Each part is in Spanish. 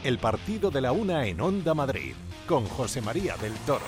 el partido de la una en Onda Madrid, con José María del Toro.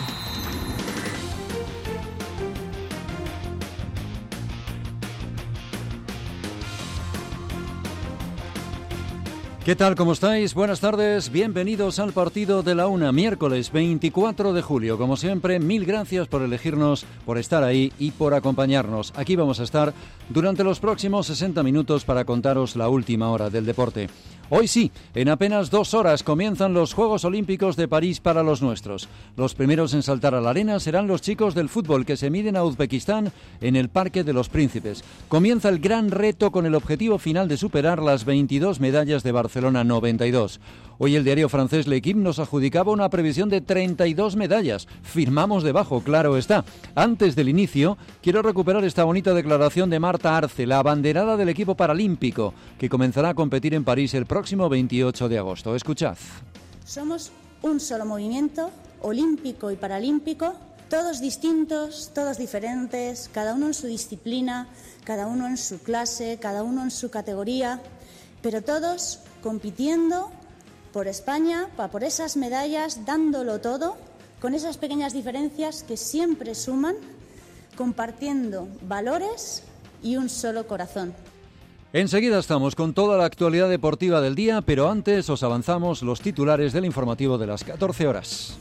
¿Qué tal? ¿Cómo estáis? Buenas tardes, bienvenidos al partido de la una, miércoles 24 de julio. Como siempre, mil gracias por elegirnos, por estar ahí y por acompañarnos. Aquí vamos a estar durante los próximos 60 minutos para contaros la última hora del deporte. Hoy sí, en apenas 2 horas comienzan los Juegos Olímpicos de París para los nuestros. Los primeros en saltar a la arena serán los chicos del fútbol que se miden a Uzbekistán en el Parque de los Príncipes. Comienza el gran reto con el objetivo final de superar las 22 medallas de Barcelona 92. Hoy el diario francés L'Equipe nos adjudicaba una previsión de 32 medallas. Firmamos debajo, claro está. Antes del inicio, quiero recuperar esta bonita declaración de Marta Arce, la abanderada del equipo paralímpico, que comenzará a competir en París el próximo 28 de agosto. Escuchad. Somos un solo movimiento, olímpico y paralímpico, todos distintos, todos diferentes, cada uno en su disciplina, cada uno en su clase, cada uno en su categoría, pero todos compitiendo por España, por esas medallas, dándolo todo, con esas pequeñas diferencias que siempre suman, compartiendo valores y un solo corazón. Enseguida estamos con toda la actualidad deportiva del día, pero antes os avanzamos los titulares del informativo de las 14 horas.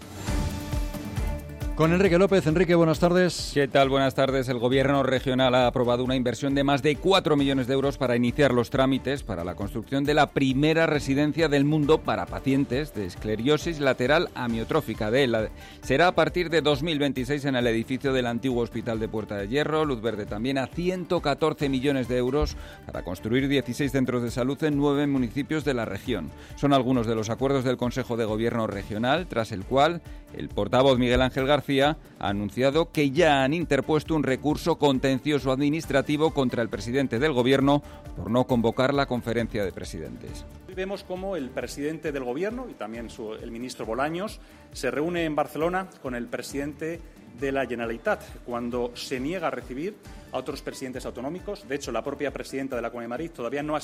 Con Enrique López. Enrique, buenas tardes. ¿Qué tal? Buenas tardes. El Gobierno regional ha aprobado una inversión de más de 4 millones de euros para iniciar los trámites para la construcción de la primera residencia del mundo para pacientes de esclerosis lateral amiotrófica. Será a partir de 2026 en el edificio del antiguo Hospital de Puerta de Hierro. Luz verde también a 114 millones de euros para construir 16 centros de salud en 9 municipios de la región. Son algunos de los acuerdos del Consejo de Gobierno regional, tras el cual el portavoz Miguel Ángel García ha anunciado que ya han interpuesto un recurso contencioso administrativo contra el presidente del Gobierno por no convocar la conferencia de presidentes. Vemos cómo el presidente del Gobierno y también el ministro Bolaños se reúne en Barcelona con el presidente de la Generalitat cuando se niega a recibir a otros presidentes autonómicos. De hecho, la propia presidenta de la Comunidad de Madrid todavía no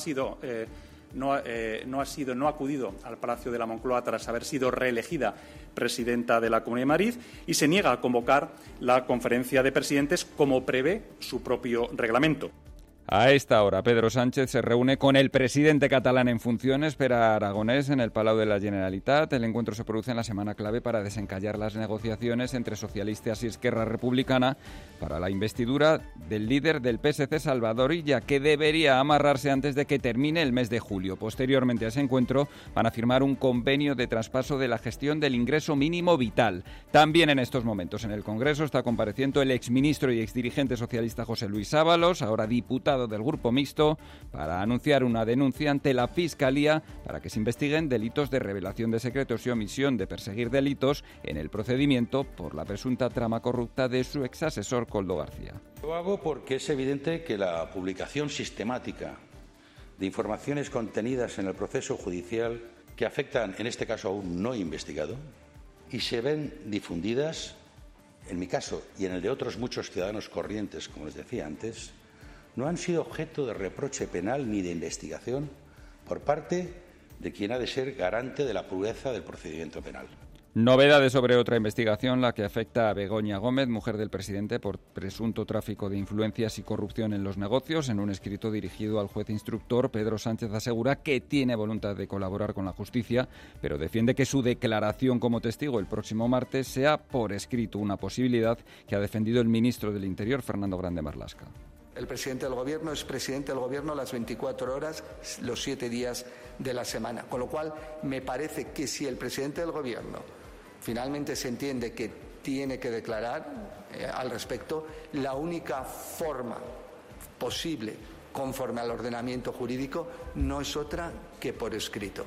ha acudido al Palacio de la Moncloa tras haber sido reelegida presidenta de la Comunidad de Madrid y se niega a convocar la conferencia de presidentes como prevé su propio reglamento. A esta hora, Pedro Sánchez se reúne con el presidente catalán en funciones, Pere Aragonès, en el Palau de la Generalitat. El encuentro se produce en la semana clave para desencallar las negociaciones entre socialistas y Esquerra Republicana para la investidura del líder del PSC, Salvador Illa, que debería amarrarse antes de que termine el mes de julio. Posteriormente a ese encuentro van a firmar un convenio de traspaso de la gestión del ingreso mínimo vital. También en estos momentos en el Congreso está compareciendo el exministro y exdirigente socialista José Luis Ábalos, ahora diputado del Grupo Mixto, para anunciar una denuncia ante la Fiscalía para que se investiguen delitos de revelación de secretos y omisión de perseguir delitos en el procedimiento por la presunta trama corrupta de su exasesor Koldo García. Lo hago porque es evidente que la publicación sistemática de informaciones contenidas en el proceso judicial que afectan, en este caso, a un no investigado y se ven difundidas, en mi caso y en el de otros muchos ciudadanos corrientes, como les decía antes, no han sido objeto de reproche penal ni de investigación por parte de quien ha de ser garante de la pureza del procedimiento penal. Novedades sobre otra investigación, la que afecta a Begoña Gómez, mujer del presidente, por presunto tráfico de influencias y corrupción en los negocios. En un escrito dirigido al juez instructor, Pedro Sánchez asegura que tiene voluntad de colaborar con la justicia, pero defiende que su declaración como testigo el próximo martes sea por escrito, una posibilidad que ha defendido el ministro del Interior, Fernando Grande Marlaska. El presidente del Gobierno es presidente del Gobierno las 24 horas, los 7 días de la semana. Con lo cual, me parece que si el presidente del Gobierno finalmente se entiende que tiene que declarar al respecto, la única forma posible, conforme al ordenamiento jurídico, no es otra que por escrito.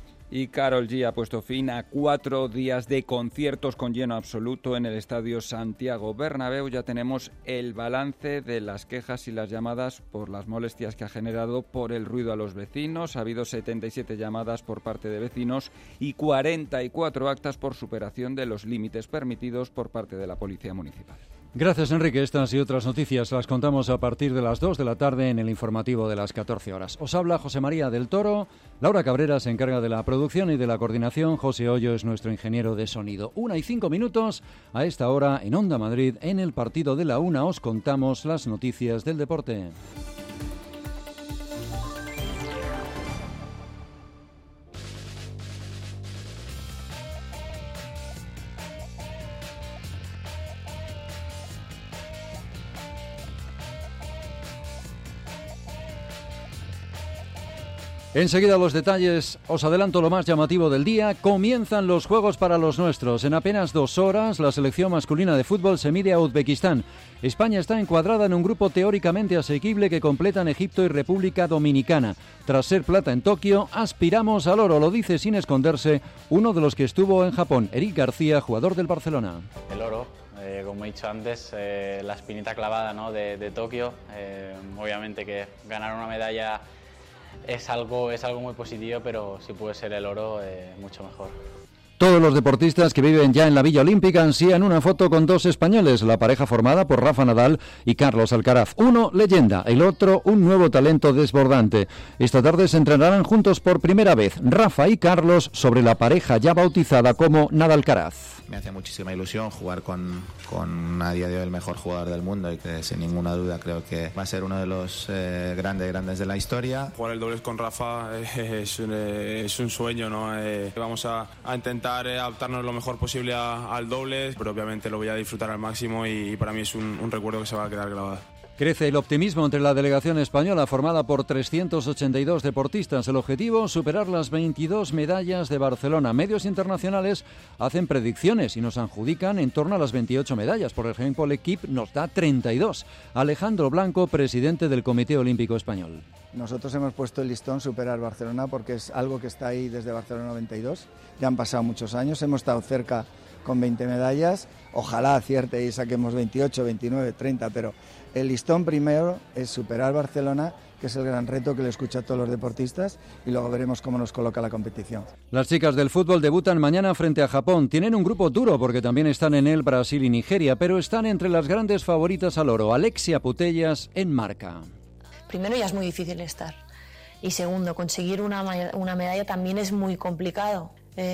Y Karol G ha puesto fin a 4 días de conciertos con lleno absoluto en el Estadio Santiago Bernabéu. Ya tenemos el balance de las quejas y las llamadas por las molestias que ha generado por el ruido a los vecinos. Ha habido 77 llamadas por parte de vecinos y 44 actas por superación de los límites permitidos por parte de la Policía Municipal. Gracias, Enrique. Estas y otras noticias las contamos a partir de las 2 de la tarde en el informativo de las 14 horas. Os habla José María del Toro. Laura Cabrera se encarga de la producción y de la coordinación. José Hoyo es nuestro ingeniero de sonido. 1:05 a esta hora en Onda Madrid. En el partido de la 1 os contamos las noticias del deporte. Enseguida los detalles, os adelanto lo más llamativo del día. Comienzan los Juegos para los nuestros. En apenas 2 horas, la selección masculina de fútbol se mide a Uzbekistán. España está encuadrada en un grupo teóricamente asequible que completan Egipto y República Dominicana. Tras ser plata en Tokio, aspiramos al oro, lo dice sin esconderse uno de los que estuvo en Japón, Eric García, jugador del Barcelona. El oro, como he dicho antes, la espinita clavada, ¿no?, de Tokio. Obviamente que ganar una medalla es algo muy positivo, pero si puede ser el oro, mucho mejor. Todos los deportistas que viven ya en la Villa Olímpica ansían una foto con 2 españoles, la pareja formada por Rafa Nadal y Carlos Alcaraz. Uno, leyenda, el otro, un nuevo talento desbordante. Esta tarde se entrenarán juntos por primera vez, Rafa y Carlos, sobre la pareja ya bautizada como Nadal-Alcaraz. Me hace muchísima ilusión jugar con a día de hoy el mejor jugador del mundo y que sin ninguna duda creo que va a ser uno de los grandes de la historia. Jugar el dobles con Rafa es un sueño, ¿no? Vamos a intentar adaptarnos lo mejor posible al doble, pero obviamente lo voy a disfrutar al máximo y para mí es un recuerdo que se va a quedar grabado. Crece el optimismo entre la delegación española formada por 382 deportistas. El objetivo, superar las 22 medallas de Barcelona. Medios internacionales hacen predicciones y nos adjudican en torno a las 28 medallas. Por ejemplo, el equipo nos da 32. Alejandro Blanco, presidente del Comité Olímpico Español. Nosotros hemos puesto el listón superar Barcelona porque es algo que está ahí desde Barcelona 92. Ya han pasado muchos años, hemos estado cerca con 20 medallas. Ojalá acierte y saquemos 28, 29, 30, pero el listón primero es superar Barcelona, que es el gran reto que le escucha a todos los deportistas, y luego veremos cómo nos coloca la competición. Las chicas del fútbol debutan mañana frente a Japón. Tienen un grupo duro porque también están en él Brasil y Nigeria, pero están entre las grandes favoritas al oro. Alexia Putellas en marca. Primero, ya es muy difícil estar. Y segundo, conseguir una medalla también es muy complicado.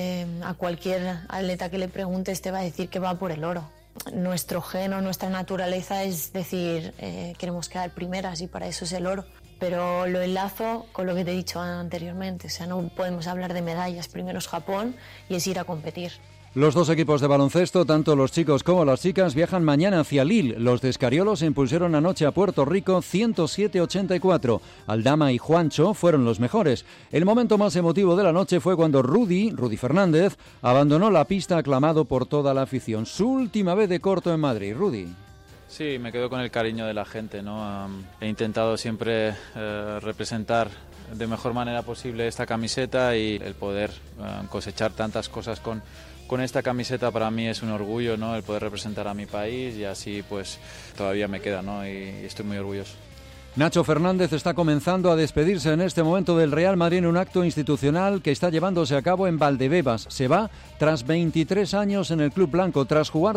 A cualquier atleta que le preguntes te va a decir que va por el oro. Nuestro gen o nuestra naturaleza es decir, queremos quedar primeras y para eso es el oro. Pero lo enlazo con lo que te he dicho anteriormente. O sea, no podemos hablar de medallas. Primero es Japón y es ir a competir. Los 2 equipos de baloncesto, tanto los chicos como las chicas, viajan mañana hacia Lille. Los de Escariolo se impusieron anoche a Puerto Rico 107-84. Aldama y Juancho fueron los mejores. El momento más emotivo de la noche fue cuando Rudy Fernández, abandonó la pista aclamado por toda la afición. Su última vez de corto en Madrid. Rudy. Sí, me quedo con el cariño de la gente, ¿no? He intentado siempre representar de mejor manera posible esta camiseta y el poder cosechar tantas cosas con esta camiseta para mí es un orgullo, ¿no? El poder representar a mi país y así pues todavía me queda, ¿no? Y estoy muy orgulloso. Nacho Fernández está comenzando a despedirse en este momento del Real Madrid en un acto institucional que está llevándose a cabo en Valdebebas. Se va tras 23 años en el club blanco, tras jugar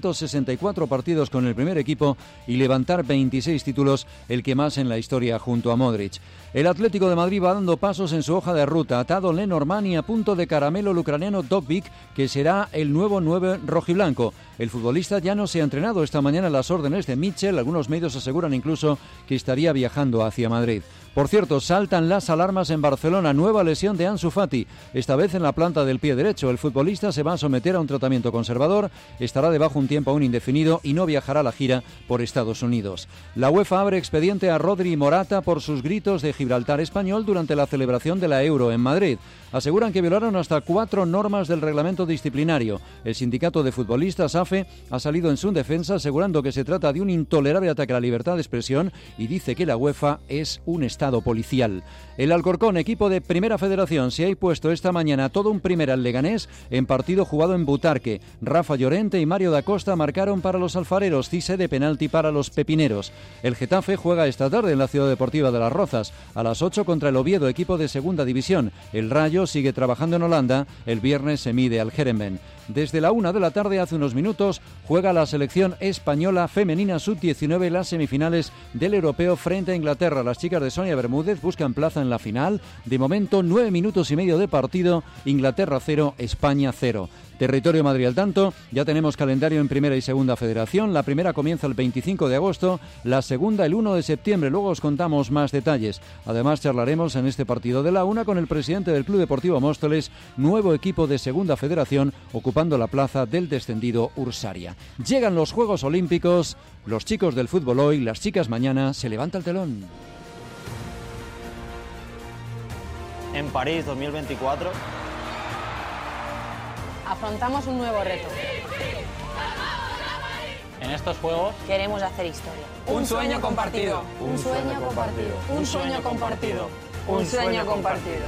364 partidos con el primer equipo y levantar 26 títulos, el que más en la historia junto a Modric. El Atlético de Madrid va dando pasos en su hoja de ruta, atado Lenormand y a punto de caramelo el ucraniano Dobbik, que será el nuevo 9 rojiblanco. El futbolista ya no se ha entrenado esta mañana a las órdenes de Mitchell. Algunos medios aseguran incluso que estaría viajando hacia Madrid. Por cierto, saltan las alarmas en Barcelona. Nueva lesión de Ansu Fati, esta vez en la planta del pie derecho. El futbolista se va a someter a un tratamiento conservador, estará debajo un tiempo aún indefinido y no viajará a la gira por Estados Unidos. La UEFA abre expediente a Rodri y Morata por sus gritos de Gibraltar español durante la celebración de la Euro en Madrid. Aseguran que violaron hasta 4 normas del reglamento disciplinario. El sindicato de futbolistas AFE ha salido en su defensa asegurando que se trata de un intolerable ataque a la libertad de expresión y dice que la UEFA es un estado policial. El Alcorcón, equipo de Primera Federación, se ha impuesto esta mañana todo un primera al Leganés en partido jugado en Butarque. Rafa Llorente y Mario da Costa marcaron para los alfareros, Cise de penalti para los pepineros. El Getafe juega esta tarde en la Ciudad Deportiva de Las Rozas a las 8 contra el Oviedo, equipo de Segunda División. El Rayo Rayo sigue trabajando en Holanda. El viernes se mide al Heerenveen. Desde la 1 de la tarde, hace unos minutos, juega la selección española femenina sub-19 las semifinales del Europeo frente a Inglaterra. Las chicas de Sonia Bermúdez buscan plaza en la final. De momento, 9 minutos y medio de partido. Inglaterra 0, España 0. Territorio Madrid al tanto. Ya tenemos calendario en Primera y Segunda Federación. La primera comienza el 25 de agosto, la segunda el 1 de septiembre. Luego os contamos más detalles. Además, charlaremos en este partido de la 1 con el presidente del Club Deportivo Móstoles, nuevo equipo de Segunda Federación, ocupando la plaza del descendido Ursaria. Llegan los Juegos Olímpicos, los chicos del fútbol hoy, las chicas mañana. Se levanta el telón. En París 2024 afrontamos un nuevo reto. En estos Juegos queremos hacer historia. Un sueño compartido. Un sueño compartido. Un sueño compartido. Un sueño compartido.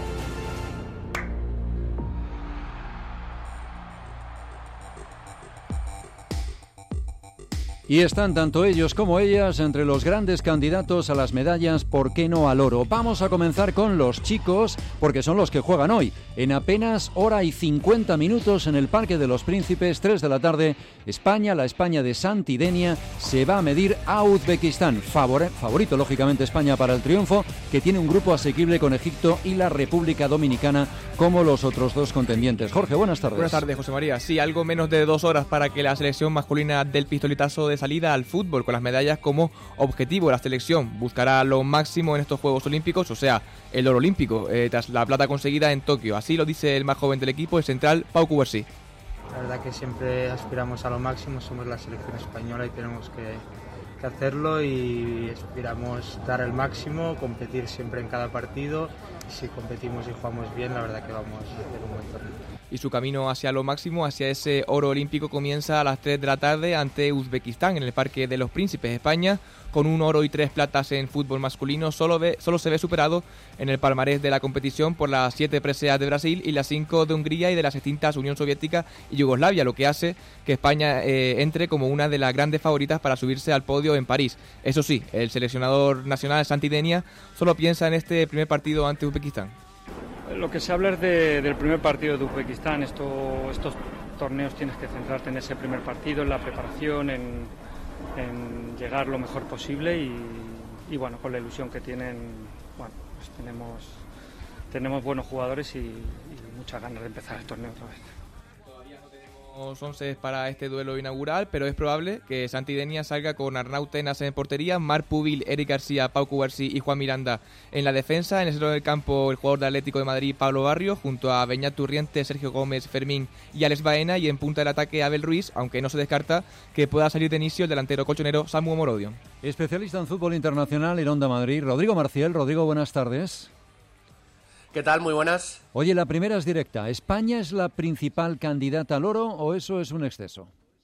Y están tanto ellos como ellas entre los grandes candidatos a las medallas, ¿por qué no al oro? Vamos a comenzar con los chicos, porque son los que juegan hoy. En apenas hora y 50 minutos en el Parque de los Príncipes, 3 de la tarde, España, la España de Santi Denia, se va a medir a Uzbekistán. Favorito, lógicamente, España para el triunfo, que tiene un grupo asequible con Egipto y la República Dominicana como los otros dos contendientes. Jorge, buenas tardes. Buenas tardes, José María. Sí, algo menos de 2 horas para que la selección masculina del pistoletazo de salida al fútbol, con las medallas como objetivo. La selección buscará lo máximo en estos Juegos Olímpicos, o sea, el oro olímpico, tras la plata conseguida en Tokio. Así lo dice el más joven del equipo, el central Pau Cubarsí. La verdad que siempre aspiramos a lo máximo, somos la selección española y tenemos que hacerlo, y aspiramos dar el máximo, competir siempre en cada partido. Si competimos y jugamos bien, la verdad que vamos a hacer un buen torneo. Y su camino hacia lo máximo, hacia ese oro olímpico, comienza a las 3 de la tarde ante Uzbekistán en el Parque de los Príncipes. España, con 1 oro y 3 platas en fútbol masculino, solo se ve superado en el palmarés de la competición por las 7 preseas de Brasil y las 5 de Hungría y de las extintas Unión Soviética y Yugoslavia, lo que hace que España entre como una de las grandes favoritas para subirse al podio en París. Eso sí, el seleccionador nacional Santi Denia solo piensa en este primer partido ante Uzbekistán. Lo que se habla es del primer partido de Uzbekistán. Estos torneos tienes que centrarte en ese primer partido, en la preparación, en llegar lo mejor posible y bueno, con la ilusión que tienen, bueno, pues tenemos buenos jugadores y muchas ganas de empezar el torneo otra vez. 11 para este duelo inaugural, pero es probable que Santi Denia salga con Arnau Tenas en portería, Marc Pubil, Eric García, Pau Cubarsí y Juan Miranda en la defensa. En el centro del campo, el jugador de Atlético de Madrid, Pablo Barrio, junto a Beñat Turriente, Sergio Gómez, Fermín y Alex Baena, y en punta del ataque Abel Ruiz, aunque no se descarta que pueda salir de inicio el delantero colchonero Samu Morodio. Especialista en fútbol internacional en Onda Madrid, Rodrigo Marcial. Rodrigo, buenas tardes. ¿Qué tal? Muy buenas. Oye, la primera es directa. ¿España es la principal candidata al oro o eso es un exceso?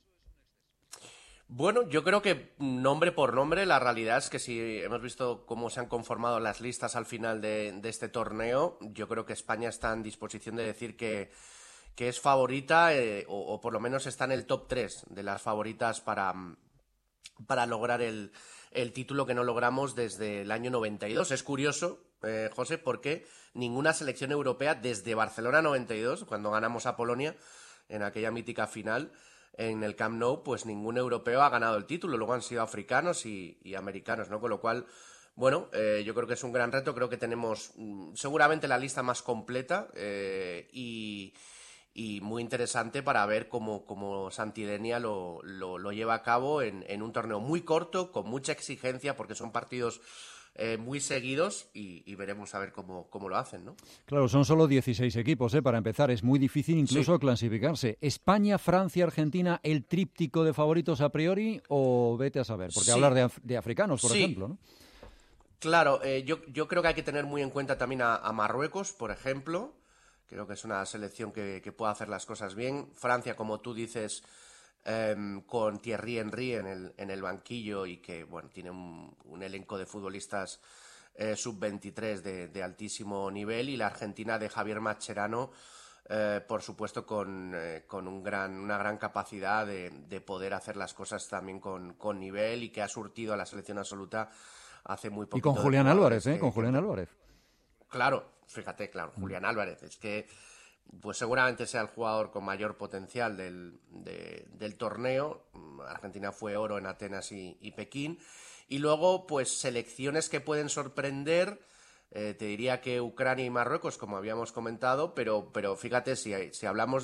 Bueno, yo creo que nombre por nombre, la realidad es que si hemos visto cómo se han conformado las listas al final de este torneo, yo creo que España está en disposición de decir que es favorita o por lo menos está en el top 3 de las favoritas para lograr el título que no logramos desde el año 92. Es curioso, José, porque ninguna selección europea desde Barcelona 92, cuando ganamos a Polonia en aquella mítica final en el Camp Nou, pues ningún europeo ha ganado el título. Luego han sido africanos y americanos, ¿no? Con lo cual, bueno, yo creo que es un gran reto. Creo que tenemos seguramente la lista más completa y muy interesante para ver cómo Santi Denia lo lleva a cabo en un torneo muy corto, con mucha exigencia, porque son partidos muy seguidos y veremos a ver cómo lo hacen, ¿no? Claro, son solo 16 equipos, para empezar. Es muy difícil incluso clasificarse. ¿España, Francia, Argentina, el tríptico de favoritos a priori o vete a saber? Porque hablar de africanos, por ejemplo, ¿no? Claro, yo creo que hay que tener muy en cuenta también a Marruecos, por ejemplo. Creo que es una selección que puede hacer las cosas bien. Francia, como tú dices, con Thierry Henry en el banquillo y que bueno tiene un elenco de futbolistas sub-23 de altísimo nivel, y la Argentina de Javier Mascherano, por supuesto con una gran capacidad de poder hacer las cosas también con nivel, y que ha surtido a la selección absoluta hace muy poquito. Y con Julián Álvarez, con Julián Álvarez. Claro, fíjate, claro, Julián Álvarez, es que pues seguramente sea el jugador con mayor potencial del torneo. Argentina fue oro en Atenas y Pekín. Y luego, pues selecciones que pueden sorprender, te diría que Ucrania y Marruecos, como habíamos comentado, pero fíjate, si hablamos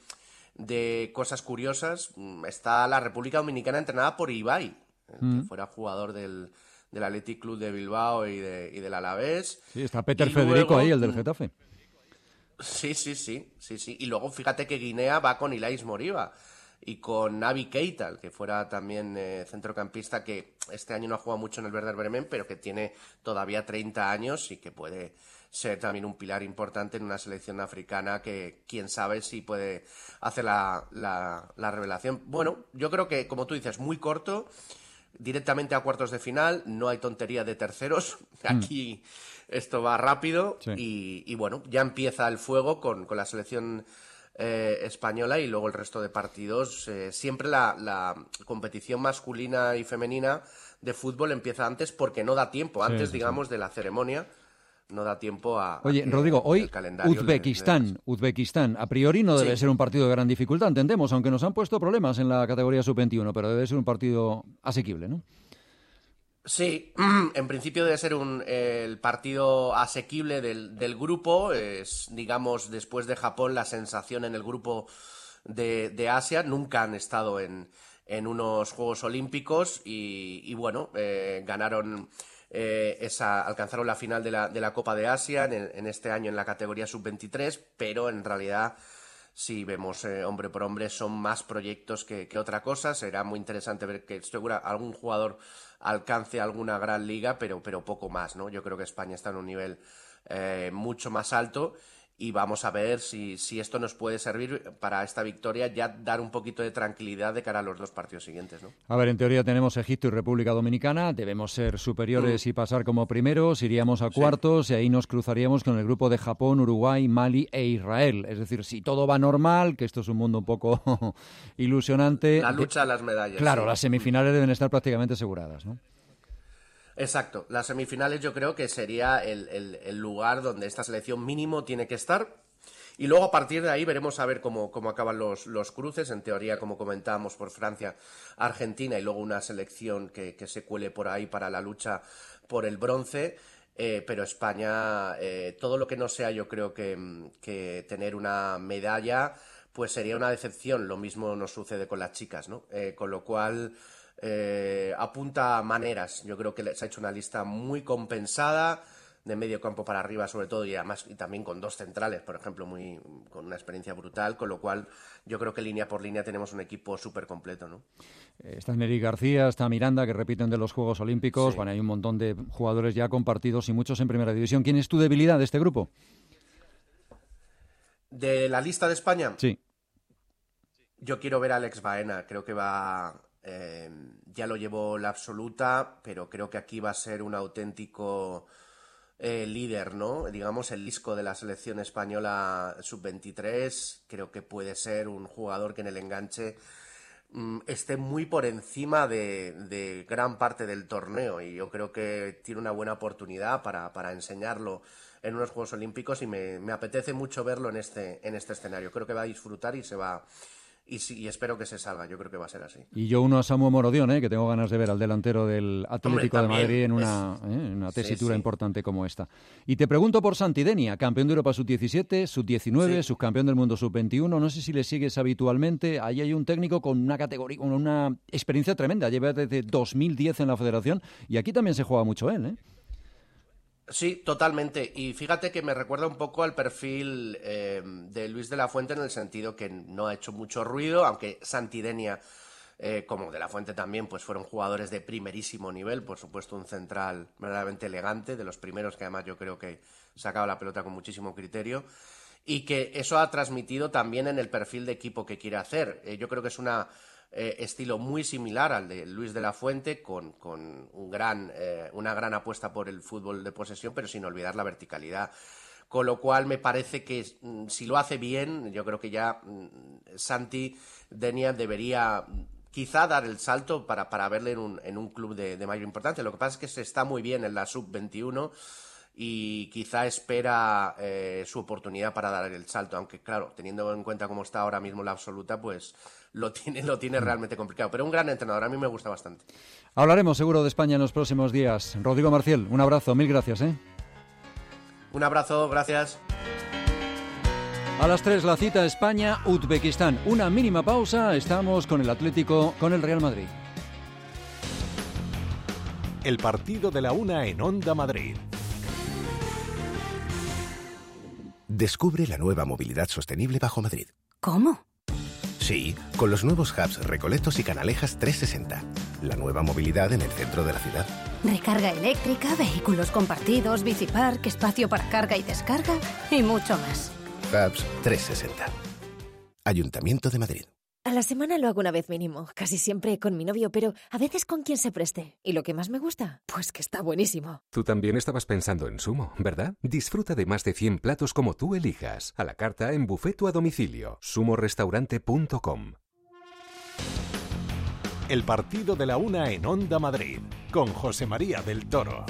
de cosas curiosas, está la República Dominicana entrenada por Ibai, que fuera jugador del Athletic Club de Bilbao y del Alavés. Sí, está Peter Federico luego, ahí, el del Getafe. Sí. Y luego fíjate que Guinea va con Ilais Moriba y con Naby Keita, que fuera también centrocampista, que este año no ha jugado mucho en el Werder Bremen, pero que tiene todavía 30 años y que puede ser también un pilar importante en una selección africana que quién sabe si puede hacer la revelación. Bueno, yo creo que, como tú dices, muy corto, directamente a cuartos de final, no hay tontería de terceros, aquí esto va rápido. Sí. Y bueno, ya empieza el fuego con la selección española y luego el resto de partidos. Siempre la competición masculina y femenina de fútbol empieza antes porque no da tiempo, antes digamos de la ceremonia. No da tiempo a... Oye, Rodrigo, hoy Uzbekistán, a priori no debe ser un partido de gran dificultad, entendemos, aunque nos han puesto problemas en la categoría sub-21, pero debe ser un partido asequible, ¿no? Sí, en principio debe ser el partido asequible del grupo. Es, digamos, después de Japón, la sensación en el grupo de Asia. Nunca han estado en unos Juegos Olímpicos y bueno, ganaron... alcanzaron la final de la Copa de Asia en este año en la categoría sub-23, pero en realidad si vemos hombre por hombre son más proyectos que otra cosa. Será muy interesante ver que seguro algún jugador alcance alguna gran liga, pero poco más, ¿no? Yo creo que España está en un nivel mucho más alto y vamos a ver si esto nos puede servir para esta victoria, ya dar un poquito de tranquilidad de cara a los dos partidos siguientes, ¿no? A ver, en teoría tenemos Egipto y República Dominicana, debemos ser superiores y pasar como primeros, iríamos a cuartos y ahí nos cruzaríamos con el grupo de Japón, Uruguay, Mali e Israel. Es decir, si todo va normal, que esto es un mundo un poco ilusionante... La lucha a las medallas. Claro, sí. Las semifinales deben estar prácticamente aseguradas, ¿no? Exacto, las semifinales yo creo que sería el lugar donde esta selección mínimo tiene que estar y luego a partir de ahí veremos a ver cómo acaban los cruces, en teoría como comentábamos por Francia, Argentina y luego una selección que se cuele por ahí para la lucha por el bronce, pero España, todo lo que no sea yo creo que tener una medalla pues sería una decepción, lo mismo nos sucede con las chicas, ¿no? Con lo cual... apunta maneras. Yo creo que se ha hecho una lista muy compensada de medio campo para arriba sobre todo y además y también con dos centrales, por ejemplo, con una experiencia brutal, con lo cual yo creo que línea por línea tenemos un equipo súper completo, ¿no? Está Nery García, está Miranda, que repiten de los Juegos Olímpicos. Sí. Bueno, hay un montón de jugadores ya compartidos y muchos en Primera División. ¿Quién es tu debilidad de este grupo? ¿De la lista de España? Sí. Yo quiero ver a Alex Baena, creo que va... ya lo llevó la absoluta, pero creo que aquí va a ser un auténtico líder, ¿no? Digamos, el disco de la selección española sub-23. Creo que puede ser un jugador que en el enganche esté muy por encima de gran parte del torneo y yo creo que tiene una buena oportunidad para enseñarlo en unos Juegos Olímpicos y me apetece mucho verlo en este escenario. Creo que va a disfrutar y se va... Y espero que se salga, yo creo que va a ser así. Y yo uno a Samu Morodión, que tengo ganas de ver al delantero del Atlético de Madrid en una tesitura importante como esta. Y te pregunto por Santidenia, campeón de Europa sub-17, sub-19, subcampeón del mundo sub-21, no sé si le sigues habitualmente, ahí hay un técnico con una categoría, con una experiencia tremenda, lleva desde 2010 en la federación y aquí también se juega mucho él, ¿eh? Sí, totalmente. Y fíjate que me recuerda un poco al perfil de Luis de la Fuente en el sentido que no ha hecho mucho ruido, aunque Santidenia, como de la Fuente también, pues fueron jugadores de primerísimo nivel. Por supuesto, un central verdaderamente elegante, de los primeros que además yo creo que sacaba la pelota con muchísimo criterio. Y que eso ha transmitido también en el perfil de equipo que quiere hacer. Yo creo que es una... estilo muy similar al de Luis de la Fuente, con una gran apuesta por el fútbol de posesión, pero sin olvidar la verticalidad. Con lo cual me parece que si lo hace bien, yo creo que ya Santidenia debería quizá dar el salto para verle en un club de mayor importancia. Lo que pasa es que se está muy bien en la sub-21 y quizá espera su oportunidad para dar el salto, aunque claro, teniendo en cuenta cómo está ahora mismo la absoluta, pues lo tiene realmente complicado, pero un gran entrenador, a mí me gusta bastante. Hablaremos seguro de España en los próximos días. Rodrigo Marcial, un abrazo, mil gracias. Un abrazo, gracias. A las 3 la cita España-Uzbekistán. Una mínima pausa, estamos con el Atlético, con el Real Madrid. El partido de la una en Onda Madrid. Descubre la nueva movilidad sostenible bajo Madrid. ¿Cómo? Sí, con los nuevos hubs Recoletos y Canalejas 360. La nueva movilidad en el centro de la ciudad. Recarga eléctrica, vehículos compartidos, bicipark, espacio para carga y descarga y mucho más. Hubs 360. Ayuntamiento de Madrid. A la semana lo hago una vez mínimo, casi siempre con mi novio, pero a veces con quien se preste. ¿Y lo que más me gusta? Pues que está buenísimo. Tú también estabas pensando en Sumo, ¿verdad? Disfruta de más de 100 platos como tú elijas. A la carta, en buffet o a domicilio. sumorestaurante.com. El partido de la una en Onda Madrid, con José María del Toro.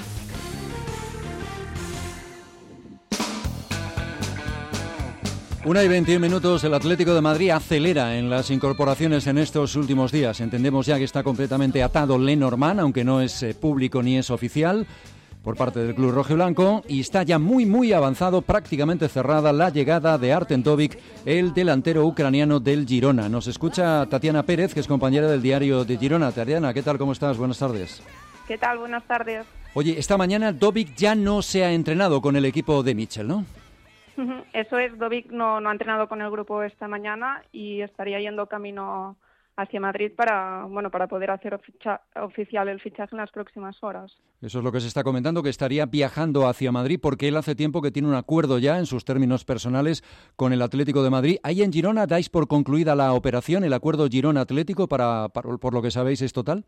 Una y 21 minutos, el Atlético de Madrid acelera en las incorporaciones en estos últimos días. Entendemos ya que está completamente atado Lenormand, aunque no es público ni es oficial, por parte del club rojiblanco, y está ya muy avanzado, prácticamente cerrada la llegada de Artem Dovbyk, el delantero ucraniano del Girona. Nos escucha Tatiana Pérez, que es compañera del diario de Girona. Tatiana, ¿qué tal? ¿Cómo estás? Buenas tardes. ¿Qué tal? Buenas tardes. Oye, esta mañana Dovbyk ya no se ha entrenado con el equipo de Michel, ¿no? Eso es, Dovbyk no ha entrenado con el grupo esta mañana y estaría yendo camino hacia Madrid para poder hacer oficial el fichaje en las próximas horas. Eso es lo que se está comentando, que estaría viajando hacia Madrid porque él hace tiempo que tiene un acuerdo ya en sus términos personales con el Atlético de Madrid. ¿Ahí en Girona dais por concluida la operación, el acuerdo Girona-Atlético, por lo que sabéis es total?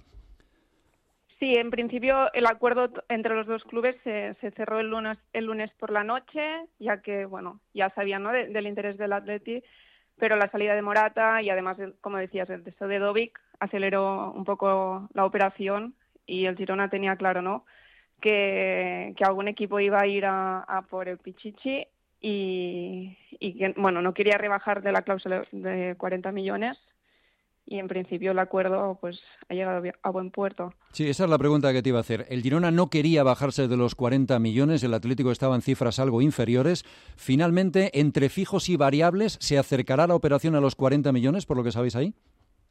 Sí, en principio el acuerdo entre los dos clubes se cerró el lunes por la noche, ya que ya sabían, ¿no?, del interés del Atleti, pero la salida de Morata y además, como decías, el deseo de Dovbyk aceleró un poco la operación y el Girona tenía claro, ¿no?, que algún equipo iba a ir a por el Pichichi y que, no quería rebajar de la cláusula de 40 millones. Y en principio el acuerdo pues ha llegado a buen puerto. Sí, esa es la pregunta que te iba a hacer. El Girona no quería bajarse de los 40 millones, el Atlético estaba en cifras algo inferiores. Finalmente, entre fijos y variables, ¿se acercará la operación a los 40 millones, por lo que sabéis ahí?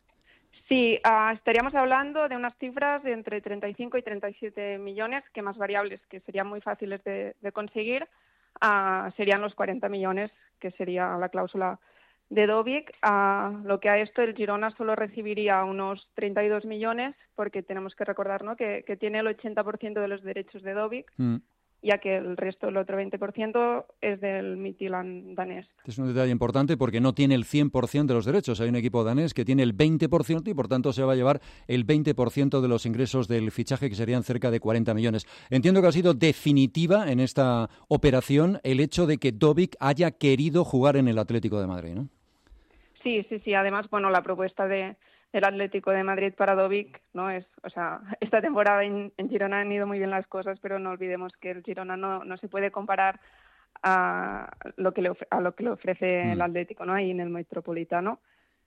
Sí, estaríamos hablando de unas cifras de entre 35 y 37 millones, que más variables, que serían muy fáciles de conseguir, serían los 40 millones, que sería la cláusula de Dovbyk. Lo que a esto el Girona solo recibiría unos 32 millones, porque tenemos que recordar, ¿no?, que tiene el 80% de los derechos de Dovbyk, ya que el resto, el otro 20%, es del Midtjylland danés. Es un detalle importante porque no tiene el 100% de los derechos. Hay un equipo danés que tiene el 20% y por tanto se va a llevar el 20% de los ingresos del fichaje, que serían cerca de 40 millones. Entiendo que ha sido definitiva en esta operación el hecho de que Dovbyk haya querido jugar en el Atlético de Madrid, ¿no? Sí. Además, la propuesta del Atlético de Madrid para Dovbyk, ¿no?, esta temporada en Girona han ido muy bien las cosas, pero no olvidemos que el Girona no se puede comparar a lo que le ofrece el Atlético, ¿no?, ahí en el Metropolitano.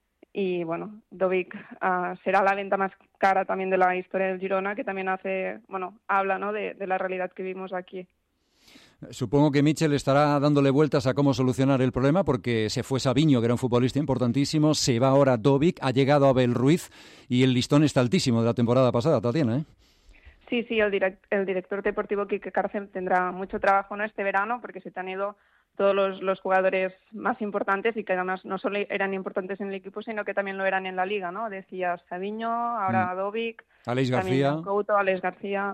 Y Dovbyk será la venta más cara también de la historia del Girona, que también habla, ¿no?, de la realidad que vivimos aquí. Supongo que Michel estará dándole vueltas a cómo solucionar el problema, porque se fue Savinho, que era un futbolista importantísimo, se va ahora Dovbyk, ha llegado Abel Ruiz y el listón está altísimo de la temporada pasada, Tatiana, ¿eh? Sí, el director deportivo Quique Cárcel tendrá mucho trabajo, ¿no?, este verano, porque se te han ido todos los jugadores más importantes y que además no solo eran importantes en el equipo, sino que también lo eran en la liga, ¿no? Decías Savinho, ahora Dovbyk, Alex García. Couto, Alex García.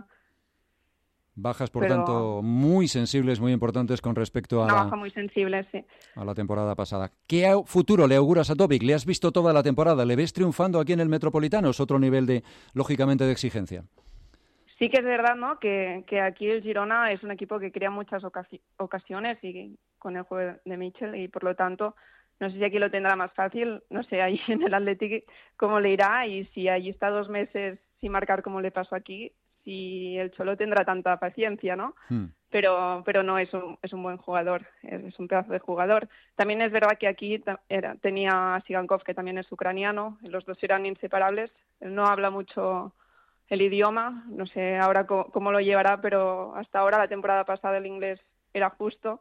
Bajas, por tanto, muy sensibles, muy importantes con respecto Una baja muy sensible, sí, a la temporada pasada. ¿Qué futuro le auguras a Dovbyk? ¿Le has visto toda la temporada? ¿Le ves triunfando aquí en el Metropolitano? ¿Es otro nivel, lógicamente, de exigencia? Sí que es verdad, ¿no?, que aquí el Girona es un equipo que crea muchas ocasiones y con el juego de Michel, y por lo tanto no sé si aquí lo tendrá más fácil, no sé ahí en el Athletic cómo le irá, y si allí está 2 meses sin marcar como le pasó aquí, si el Cholo tendrá tanta paciencia, ¿no? pero no es un buen jugador, es un pedazo de jugador. También es verdad que aquí tenía a Sigankov, que también es ucraniano, los dos eran inseparables. Él no habla mucho el idioma, no sé ahora cómo lo llevará, pero hasta ahora, la temporada pasada, el inglés era justo.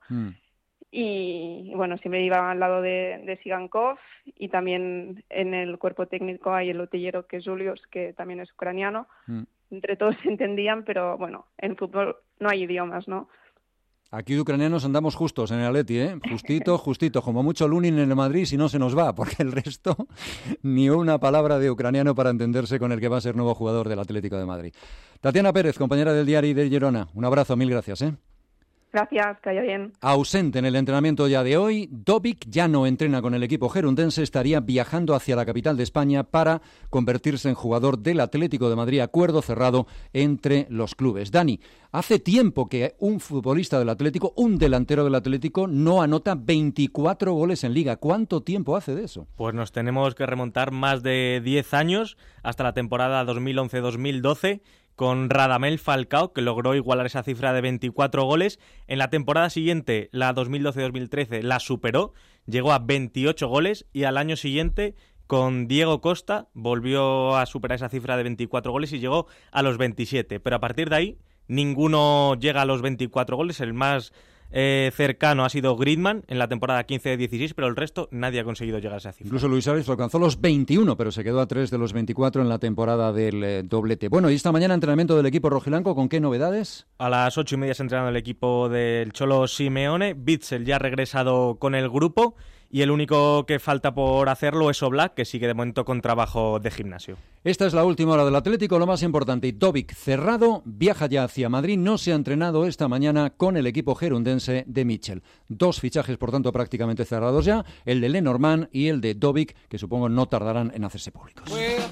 Y bueno, siempre iba al lado de Sigankov, y también en el cuerpo técnico hay el utillero, que es Julius, que también es ucraniano. Entre todos se entendían, pero bueno, en fútbol no hay idiomas, ¿no? Aquí de ucranianos andamos justos en el Atleti, ¿eh? Justito, como mucho Lunin en el Madrid, si no se nos va, porque el resto ni una palabra de ucraniano para entenderse con el que va a ser nuevo jugador del Atlético de Madrid. Tatiana Pérez, compañera del Diario de Girona, un abrazo, mil gracias, ¿eh? Gracias, que haya bien. Ausente en el entrenamiento ya de hoy, Dobic ya no entrena con el equipo gerundense, estaría viajando hacia la capital de España para convertirse en jugador del Atlético de Madrid, acuerdo cerrado entre los clubes. Dani, hace tiempo que un futbolista del Atlético, un delantero del Atlético, no anota 24 goles en Liga. ¿Cuánto tiempo hace de eso? Pues nos tenemos que remontar más de 10 años, hasta la temporada 2011-2012, con Radamel Falcao, que logró igualar esa cifra de 24 goles. En la temporada siguiente, la 2012-2013, la superó, llegó a 28 goles, y al año siguiente, con Diego Costa, volvió a superar esa cifra de 24 goles y llegó a los 27. Pero a partir de ahí, ninguno llega a los 24 goles. El más cercano ha sido Griezmann en la temporada 15-16, pero el resto nadie ha conseguido llegar a esa cifra. Incluso Luis Suárez alcanzó los 21, pero se quedó a 3 de los 24 en la temporada del doblete. Bueno, y esta mañana entrenamiento del equipo rojiblanco, ¿con qué novedades? A las 8:30 se ha entrenado el equipo del Cholo Simeone. Witsel ya ha regresado con el grupo, y el único que falta por hacerlo es Oblak, que sigue de momento con trabajo de gimnasio. Esta es la última hora del Atlético, lo más importante. Dobic cerrado, viaja ya hacia Madrid, no se ha entrenado esta mañana con el equipo gerundense de Mitchell. 2 fichajes, por tanto, prácticamente cerrados ya, el de Lenormand y el de Dobic, que supongo no tardarán en hacerse públicos.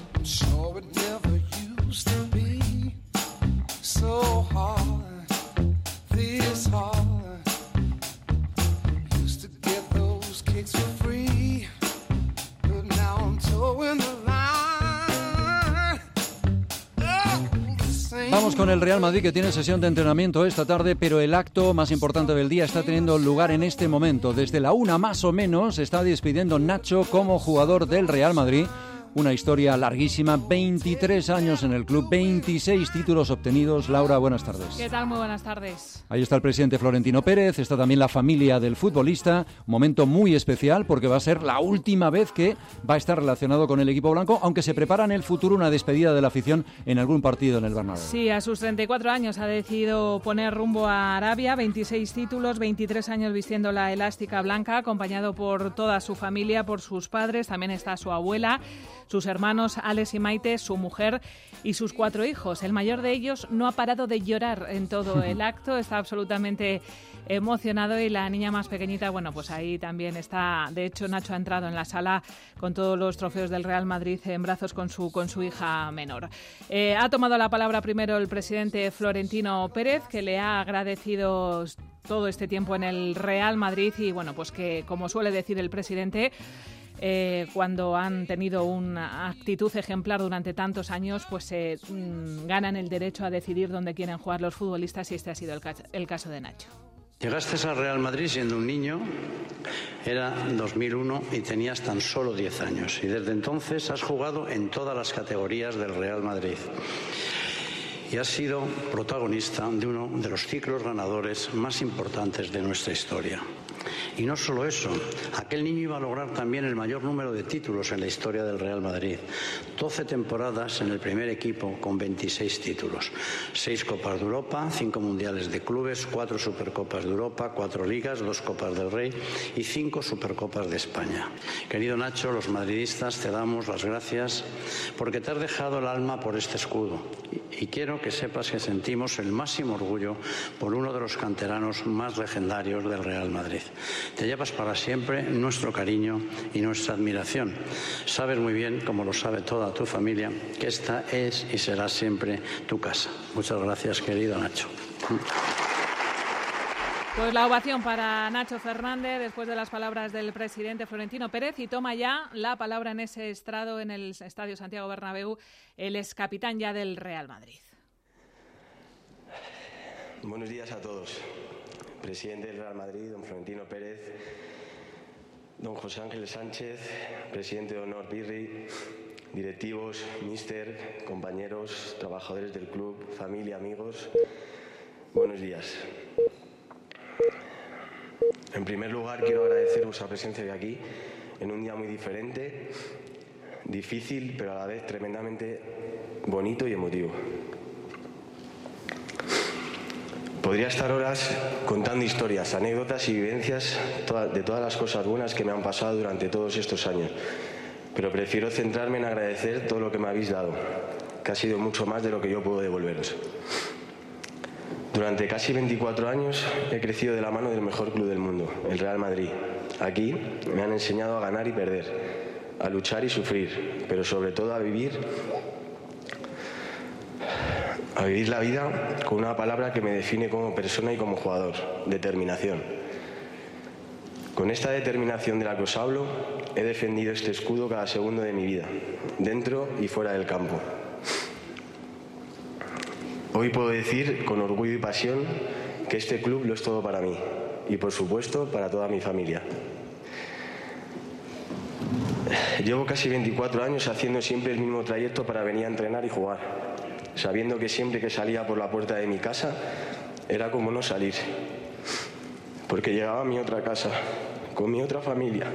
Vamos con el Real Madrid, que tiene sesión de entrenamiento esta tarde, pero el acto más importante del día está teniendo lugar en este momento. Desde la 1 más o menos está despidiendo Nacho como jugador del Real Madrid. Una historia larguísima, 23 años en el club, 26 títulos obtenidos. Laura, buenas tardes. ¿Qué tal? Muy buenas tardes. Ahí está el presidente Florentino Pérez, está también la familia del futbolista. Un momento muy especial porque va a ser la última vez que va a estar relacionado con el equipo blanco, aunque se prepara en el futuro una despedida de la afición en algún partido en el Bernabéu. Sí, a sus 34 años ha decidido poner rumbo a Arabia, 26 títulos, 23 años vistiendo la elástica blanca, acompañado por toda su familia, por sus padres, también está su abuela, sus hermanos Alex y Maite, su mujer y sus 4 hijos. El mayor de ellos no ha parado de llorar en todo el acto, está absolutamente emocionado, y la niña más pequeñita, bueno, pues ahí también está. De hecho, Nacho ha entrado en la sala con todos los trofeos del Real Madrid en brazos con su hija menor. Ha tomado la palabra primero el presidente Florentino Pérez, que le ha agradecido todo este tiempo en el Real Madrid, y bueno, pues que, como suele decir el presidente, cuando han tenido una actitud ejemplar durante tantos años, pues ganan el derecho a decidir dónde quieren jugar los futbolistas, y este ha sido el caso de Nacho. Llegaste al Real Madrid siendo un niño, era 2001 y tenías tan solo 10 años, y desde entonces has jugado en todas las categorías del Real Madrid y has sido protagonista de uno de los ciclos ganadores más importantes de nuestra historia. Y no solo eso, aquel niño iba a lograr también el mayor número de títulos en la historia del Real Madrid. 12 temporadas en el primer equipo con 26 títulos. 6 Copas de Europa, 5 Mundiales de Clubes, 4 Supercopas de Europa, 4 Ligas, 2 Copas del Rey y 5 Supercopas de España. Querido Nacho, los madridistas te damos las gracias porque te has dejado el alma por este escudo. Y quiero que sepas que sentimos el máximo orgullo por uno de los canteranos más legendarios del Real Madrid. Te llevas para siempre nuestro cariño y nuestra admiración. Sabes muy bien, como lo sabe toda tu familia, que esta es y será siempre tu casa. Muchas gracias, querido Nacho. Pues la ovación para Nacho Fernández después de las palabras del presidente Florentino Pérez, y toma ya la palabra en ese estrado en el Estadio Santiago Bernabéu el excapitán ya del Real Madrid. Buenos días a todos. Presidente del Real Madrid, don Florentino Pérez, don José Ángel Sánchez, presidente de honor Pirri, directivos, míster, compañeros, trabajadores del club, familia, amigos, buenos días. En primer lugar, quiero agradecer vuestra presencia hoy aquí, en un día muy diferente, difícil, pero a la vez tremendamente bonito y emotivo. Podría estar horas contando historias, anécdotas y vivencias de todas las cosas buenas que me han pasado durante todos estos años, pero prefiero centrarme en agradecer todo lo que me habéis dado, que ha sido mucho más de lo que yo puedo devolveros. Durante casi 24 años he crecido de la mano del mejor club del mundo, el Real Madrid. Aquí me han enseñado a ganar y perder, a luchar y sufrir, pero sobre todo a vivir la vida con una palabra que me define como persona y como jugador: determinación. Con esta determinación de la que os hablo, he defendido este escudo cada segundo de mi vida, dentro y fuera del campo. Hoy puedo decir con orgullo y pasión que este club lo es todo para mí y, por supuesto, para toda mi familia. Llevo casi 24 años haciendo siempre el mismo trayecto para venir a entrenar y jugar, sabiendo que siempre que salía por la puerta de mi casa era como no salir, porque llegaba a mi otra casa, con mi otra familia.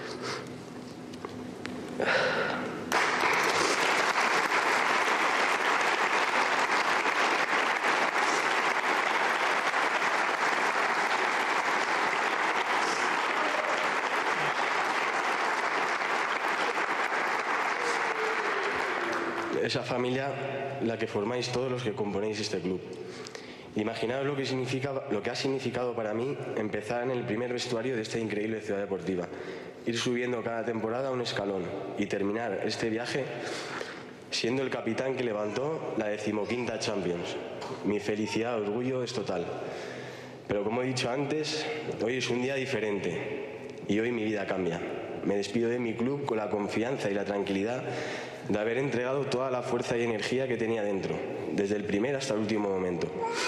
Esa familia, la que formáis todos los que componéis este club. Imaginaos lo que ha significado para mí empezar en el primer vestuario de esta increíble ciudad deportiva, ir subiendo cada temporada un escalón y terminar este viaje siendo el capitán que levantó la 15ª Champions. Mi felicidad, orgullo es total. Pero como he dicho antes, hoy es un día diferente y hoy mi vida cambia. Me despido de mi club con la confianza y la tranquilidad de haber entregado toda la fuerza y energía que tenía dentro, desde el primer hasta el último momento.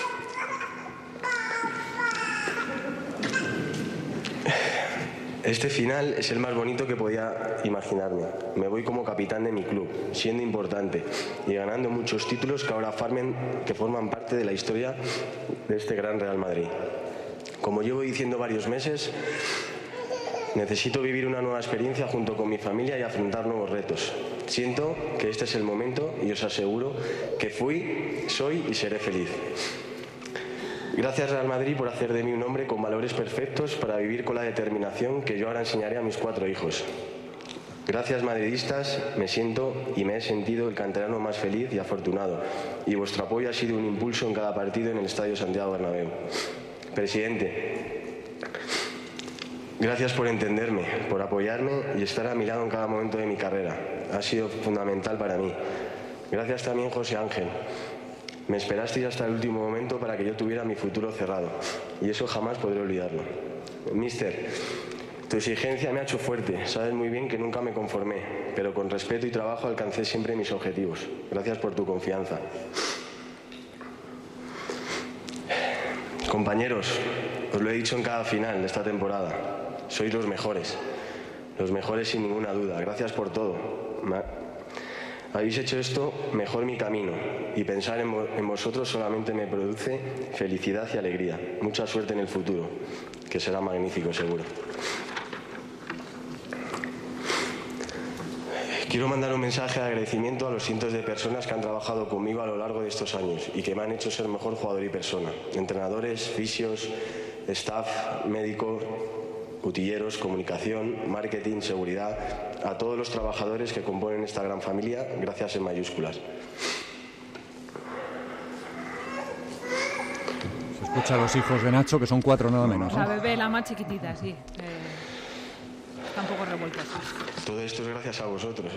Este final es el más bonito que podía imaginarme. Me voy como capitán de mi club, siendo importante y ganando muchos títulos que ahora forman parte de la historia de este gran Real Madrid. Como llevo diciendo varios meses, necesito vivir una nueva experiencia junto con mi familia y afrontar nuevos retos. Siento que este es el momento y os aseguro que fui, soy y seré feliz. Gracias Real Madrid por hacer de mí un hombre con valores perfectos para vivir con la determinación que yo ahora enseñaré a mis 4 hijos. Gracias madridistas, me siento y me he sentido el canterano más feliz y afortunado, y vuestro apoyo ha sido un impulso en cada partido en el Estadio Santiago Bernabéu. Presidente, gracias por entenderme, por apoyarme y estar a mi lado en cada momento de mi carrera. Ha sido fundamental para mí. Gracias también, José Ángel. Me esperasteis hasta el último momento para que yo tuviera mi futuro cerrado, y eso jamás podré olvidarlo. Míster, tu exigencia me ha hecho fuerte. Sabes muy bien que nunca me conformé, pero con respeto y trabajo alcancé siempre mis objetivos. Gracias por tu confianza. Compañeros, os lo he dicho en cada final de esta temporada. Sois los mejores sin ninguna duda. Gracias por todo. Habéis hecho esto mejor mi camino, y pensar en vosotros solamente me produce felicidad y alegría. Mucha suerte en el futuro, que será magnífico seguro. Quiero mandar un mensaje de agradecimiento a los cientos de personas que han trabajado conmigo a lo largo de estos años y que me han hecho ser mejor jugador y persona. Entrenadores, fisios, staff, médicos, utilleros, comunicación, marketing, seguridad, a todos los trabajadores que componen esta gran familia, gracias en mayúsculas. Se escucha a los hijos de Nacho, que son 4 nada menos. La bebé, la más chiquitita, sí. Está un poco revuelta. Todo esto es gracias a vosotros.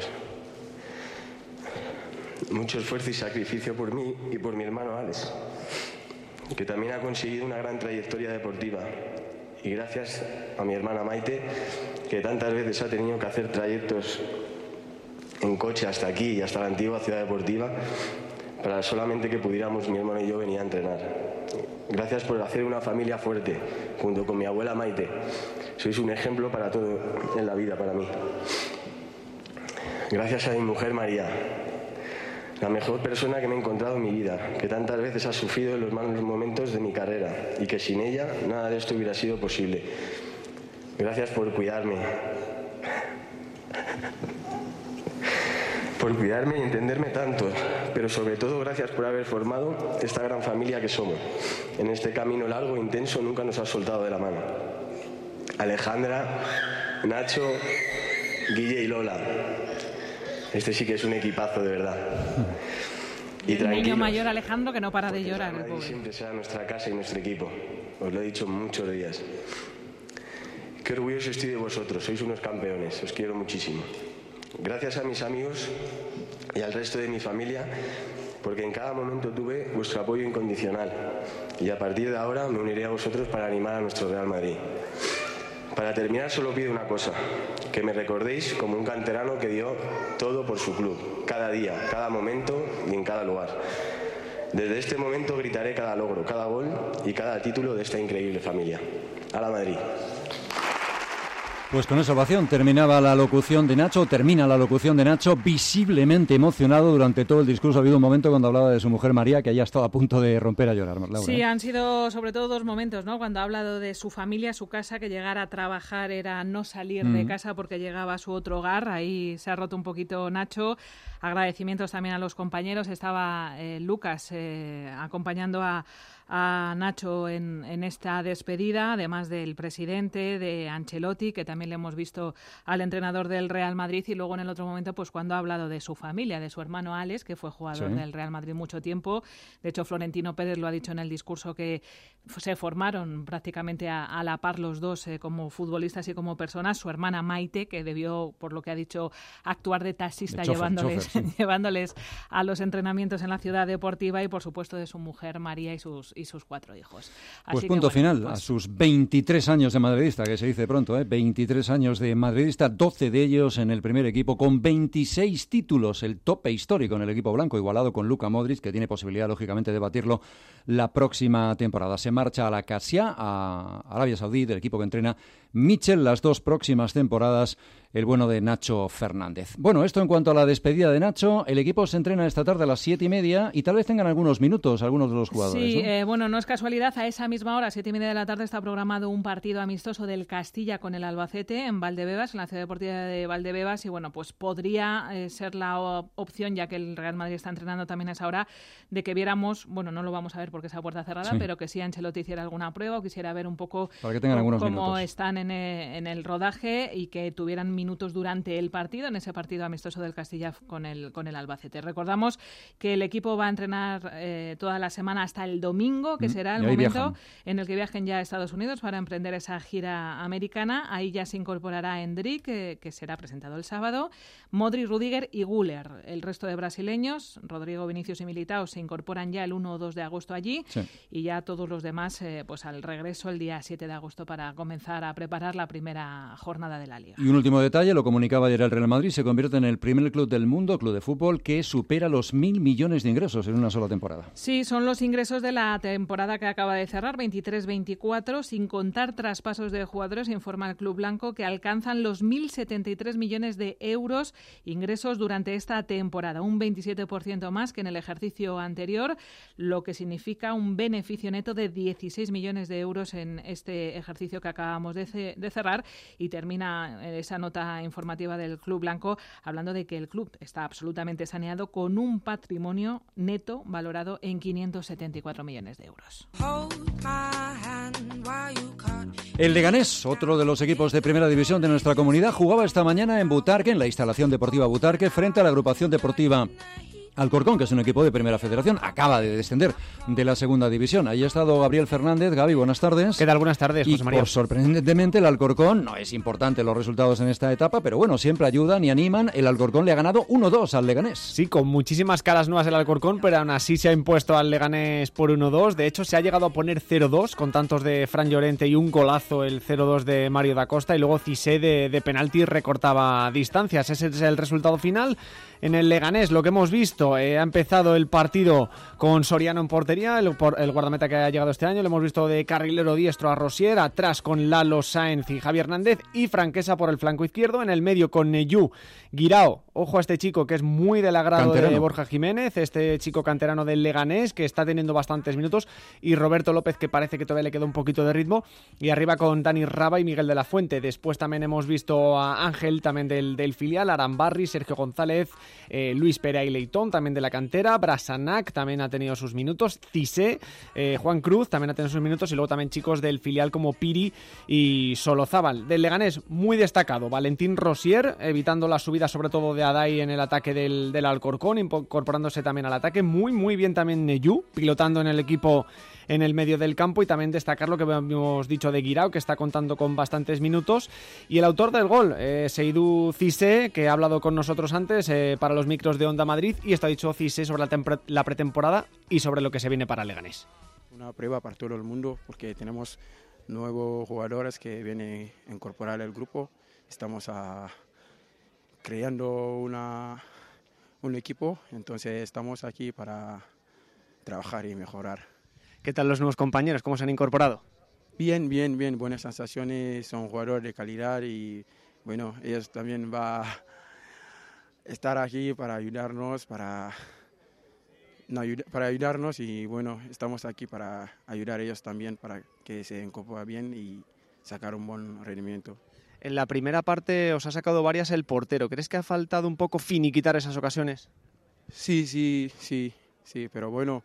Mucho esfuerzo y sacrificio por mí y por mi hermano Alex, que también ha conseguido una gran trayectoria deportiva. Y gracias a mi hermana Maite, que tantas veces ha tenido que hacer trayectos en coche hasta aquí y hasta la antigua ciudad deportiva para solamente que pudiéramos mi hermano y yo venir a entrenar. Gracias por hacer una familia fuerte, junto con mi abuela Maite. Sois un ejemplo para todo en la vida, para mí. Gracias a mi mujer María, la mejor persona que me he encontrado en mi vida, que tantas veces ha sufrido en los malos momentos de mi carrera y que sin ella nada de esto hubiera sido posible. Gracias por cuidarme. Por cuidarme y entenderme tanto, pero sobre todo gracias por haber formado esta gran familia que somos. En este camino largo e intenso nunca nos has soltado de la mano. Alejandra, Nacho, Guille y Lola. Este sí que es un equipazo, de verdad. Y el niño mayor Alejandro, que no para de llorar. El pobre. Siempre será nuestra casa y nuestro equipo. Os lo he dicho muchos días. Qué orgulloso estoy de vosotros. Sois unos campeones. Os quiero muchísimo. Gracias a mis amigos y al resto de mi familia, porque en cada momento tuve vuestro apoyo incondicional. Y a partir de ahora me uniré a vosotros para animar a nuestro Real Madrid. Para terminar solo pido una cosa, que me recordéis como un canterano que dio todo por su club, cada día, cada momento y en cada lugar. Desde este momento gritaré cada logro, cada gol y cada título de esta increíble familia. ¡Hala Madrid! Pues con esa ovación termina la locución de Nacho, visiblemente emocionado durante todo el discurso. Ha habido un momento cuando hablaba de su mujer María que ya estaba a punto de romper a llorar. Laura. Sí, han sido sobre todo dos momentos, ¿no? Cuando ha hablado de su familia, su casa, que llegar a trabajar era no salir de casa porque llegaba a su otro hogar. Ahí se ha roto un poquito Nacho. Agradecimientos también a los compañeros. Estaba Lucas acompañando a Nacho en esta despedida, además del presidente, de Ancelotti, que también le hemos visto al entrenador del Real Madrid, y luego en el otro momento pues cuando ha hablado de su familia, de su hermano Alex, que fue jugador del Real Madrid mucho tiempo. De hecho, Florentino Pérez lo ha dicho en el discurso, que se formaron prácticamente a la par los dos como futbolistas y como personas. Su hermana Maite, que debió, por lo que ha dicho, actuar de taxista llevándoles a los entrenamientos en la ciudad deportiva, y por supuesto de su mujer María y sus 4 hijos. Pues así punto que, bueno, final, a sus 23 años de madridista, que se dice pronto, 23 años de madridista, 12 de ellos en el primer equipo, con 26 títulos, el tope histórico en el equipo blanco, igualado con Luka Modric, que tiene posibilidad, lógicamente, de batirlo la próxima temporada. Se marcha a la Cassia, a Arabia Saudí, del equipo que entrena Michel, las 2 próximas temporadas, el bueno de Nacho Fernández. Bueno, esto en cuanto a la despedida de Nacho. El equipo se entrena esta tarde a las 7:30 y tal vez tengan algunos minutos algunos de los jugadores. Sí, ¿no? Bueno, no es casualidad. A esa misma hora, 7:30 de la tarde, está programado un partido amistoso del Castilla con el Albacete en Valdebebas, en la ciudad deportiva de Valdebebas, y bueno, pues podría ser la opción, ya que el Real Madrid está entrenando también a esa hora, de que viéramos, bueno, no lo vamos a ver porque es a puerta cerrada, pero que si Ancelotti hiciera alguna prueba o quisiera ver un poco cómo están en el rodaje, y que tuvieran minutos durante el partido, en ese partido amistoso del Castilla con el Albacete. Recordamos que el equipo va a entrenar toda la semana hasta el domingo, que será el momento en el que viajen ya a Estados Unidos para emprender esa gira americana. Ahí ya se incorporará Endrick, que será presentado el sábado, Modric, Rüdiger y Güler. El resto de brasileños, Rodrigo, Vinicius y Militao, se incorporan ya el 1 o 2 de agosto allí, y ya todos los demás pues al regreso el día 7 de agosto para comenzar a preparar la primera jornada de la Liga. Y un último detalle, lo comunicaba ayer el Real Madrid, se convierte en el primer club del mundo, club de fútbol, que supera los 1.000 millones de ingresos en una sola temporada. Sí, son los ingresos de la temporada que acaba de cerrar, 23-24, sin contar traspasos de jugadores, informa el Club Blanco, que alcanzan los 1.073 millones de euros ingresos durante esta temporada, un 27% más que en el ejercicio anterior, lo que significa un beneficio neto de 16 millones de euros en este ejercicio que acabamos de cerrar. Y termina esa nota informativa del Club Blanco hablando de que el club está absolutamente saneado, con un patrimonio neto valorado en 574 millones de euros. El Leganés, otro de los equipos de primera división de nuestra comunidad, jugaba esta mañana en Butarque, en la instalación deportiva Butarque, frente a la agrupación deportiva Alcorcón, que es un equipo de Primera Federación, acaba de descender de la Segunda División. Ahí ha estado Gabriel Fernández. Gaby, buenas tardes. ¿Qué tal? Buenas tardes, José María. Y sorprendentemente el Alcorcón, no es importante los resultados en esta etapa, pero bueno, siempre ayudan y animan. El Alcorcón le ha ganado 1-2 al Leganés. Sí, con muchísimas caras nuevas el Alcorcón, pero aún así se ha impuesto al Leganés por 1-2. De hecho, se ha llegado a poner 0-2 con tantos de Fran Llorente y un golazo, el 0-2 de Mario da Costa, y luego Cissé de penalti recortaba distancias. Ese es el resultado final. En el Leganés, lo que hemos visto, visto, ha empezado el partido con Soriano en portería, el guardameta que ha llegado este año. Lo hemos visto de carrilero diestro a Rosier, atrás con Lalo Sáenz y Javi Hernández, y Franquesa por el flanco izquierdo, en el medio con Neyú, Guirao. Ojo a este chico que es muy del agrado de Borja Jiménez, este chico canterano del Leganés que está teniendo bastantes minutos, y Roberto López, que parece que todavía le queda un poquito de ritmo, y arriba con Dani Raba y Miguel de la Fuente. Después también hemos visto a Ángel, también del filial, Arambarri, Sergio González, Luis Perea y Leitón, también de la cantera, Brasanac también ha tenido sus minutos, Cissé, Juan Cruz también ha tenido sus minutos, y luego también chicos del filial como Piri y Solozábal. Del Leganés, muy destacado Valentín Rosier, evitando la subida sobre todo de Adai en el ataque del Alcorcón, incorporándose también al ataque. Muy bien también Neyú, pilotando en el equipo en el medio del campo, y también destacar lo que hemos dicho de Guirao, que está contando con bastantes minutos, y el autor del gol, Seydou Cissé, que ha hablado con nosotros antes para los micros de Onda Madrid, y esto ha dicho Cissé sobre la pretemporada y sobre lo que se viene para Leganés. Una prueba para todo el mundo, porque tenemos nuevos jugadores que vienen a incorporar el grupo. Estamos creando un equipo, entonces estamos aquí para trabajar y mejorar. ¿Qué tal los nuevos compañeros? ¿Cómo se han incorporado? Bien, buenas sensaciones, son jugadores de calidad, y bueno, ellos también van a estar aquí para ayudarnos, y bueno, estamos aquí para ayudar a ellos también, para que se incorporen bien y sacar un buen rendimiento. En la primera parte os ha sacado varias el portero. ¿Crees que ha faltado un poco finiquitar esas ocasiones? Sí, pero bueno,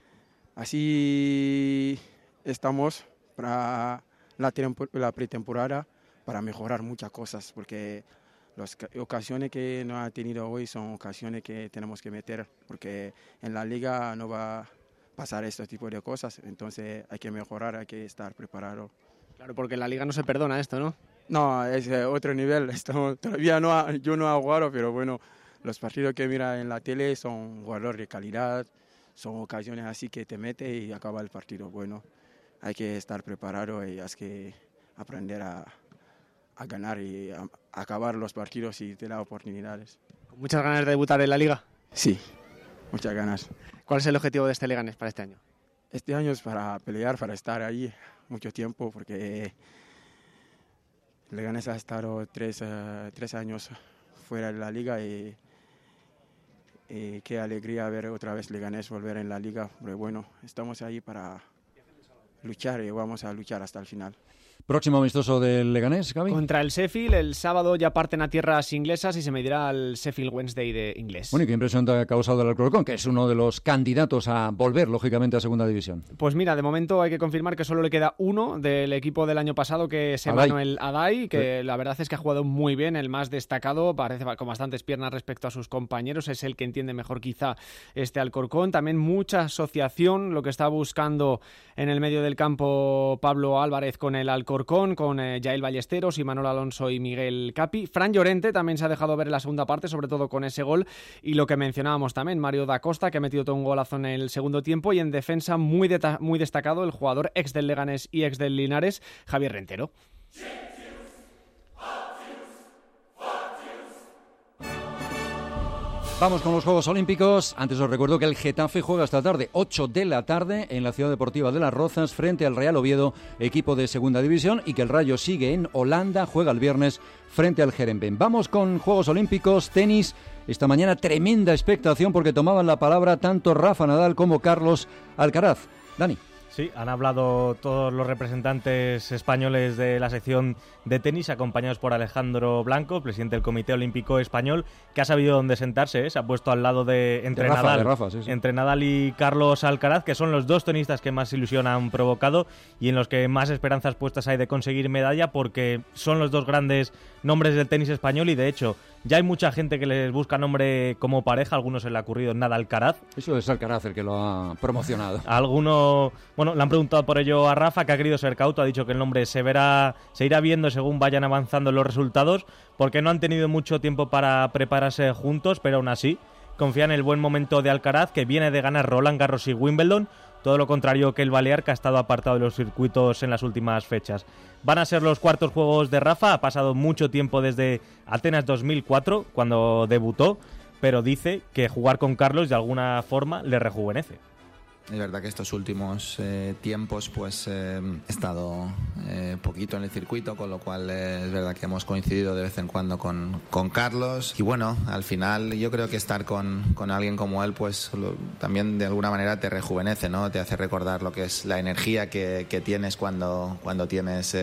así estamos para la pretemporada, para mejorar muchas cosas, porque las ocasiones que no ha tenido hoy son ocasiones que tenemos que meter, porque en la liga no va a pasar este tipo de cosas, entonces hay que mejorar, hay que estar preparado. Claro, porque en la liga no se perdona esto, ¿no? No, es otro nivel. Todavía yo no he jugado, pero bueno, los partidos que mira en la tele son jugadores de calidad, son ocasiones así que te mete y acaba el partido. Bueno, hay que estar preparado y hay que aprender a ganar y a acabar los partidos y te da oportunidades. ¿Con muchas ganas de debutar en la liga? Sí, muchas ganas. ¿Cuál es el objetivo de este Leganés para este año? Este año es para pelear, para estar ahí mucho tiempo, porque Leganés ha estado tres años fuera de la liga, y qué alegría ver otra vez Leganés volver en la liga. Pero bueno, estamos ahí para luchar y vamos a luchar hasta el final. Próximo amistoso del Leganés, Gaby. Contra el Sheffield, el sábado ya parten a tierras inglesas y se medirá al Sheffield Wednesday de inglés. Bueno, ¿y qué impresión te ha causado el Alcorcón, que es uno de los candidatos a volver, lógicamente, a Segunda División? Pues mira, de momento hay que confirmar que solo le queda uno del equipo del año pasado, que es Emmanuel Adai, que la verdad es que ha jugado muy bien, el más destacado, parece con bastantes piernas respecto a sus compañeros, es el que entiende mejor quizá este Alcorcón. También mucha asociación, lo que está buscando en el medio del campo Pablo Álvarez con el Alcorcón, con Yael Ballesteros y Manolo Alonso y Miguel Capi. Fran Llorente también se ha dejado ver en la segunda parte, sobre todo con ese gol, y lo que mencionábamos también, Mario da Costa, que ha metido todo un golazo en el segundo tiempo, y en defensa muy destacado el jugador ex del Leganés y ex del Linares, Javier Rentero. Vamos con los Juegos Olímpicos. Antes os recuerdo que el Getafe juega esta tarde, 8 de la tarde, en la Ciudad Deportiva de Las Rozas, frente al Real Oviedo, equipo de Segunda División, y que el Rayo sigue en Holanda, juega el viernes frente al Heerenveen. Vamos con Juegos Olímpicos, tenis. Esta mañana tremenda expectación porque tomaban la palabra tanto Rafa Nadal como Carlos Alcaraz. Dani. Sí, han hablado todos los representantes españoles de la sección de tenis, acompañados por Alejandro Blanco, presidente del Comité Olímpico Español, que ha sabido dónde sentarse, se ha puesto al lado entre Nadal y Carlos Alcaraz, que son los dos tenistas que más ilusión han provocado y en los que más esperanzas puestas hay de conseguir medalla, porque son los dos grandes nombres del tenis español, y de hecho ya hay mucha gente que les busca nombre como pareja. Algunos se le ha ocurrido Nadal-Alcaraz. Eso es Alcaraz el que lo ha promocionado. Algunos, bueno, le han preguntado por ello a Rafa, que ha querido ser cauto, ha dicho que el nombre se irá viendo según vayan avanzando los resultados, porque no han tenido mucho tiempo para prepararse juntos, pero aún así confía en el buen momento de Alcaraz, que viene de ganar Roland Garros y Wimbledon, todo lo contrario que el balear, que ha estado apartado de los circuitos en las últimas fechas. Van a ser los cuartos juegos de Rafa, ha pasado mucho tiempo desde Atenas 2004, cuando debutó, pero dice que jugar con Carlos de alguna forma le rejuvenece. Es verdad que estos últimos tiempos pues he estado poquito en el circuito, con lo cual es verdad que hemos coincidido de vez en cuando con Carlos, y bueno, al final yo creo que estar con alguien como él pues también de alguna manera te rejuvenece, ¿no? Te hace recordar lo que es la energía que tienes cuando tienes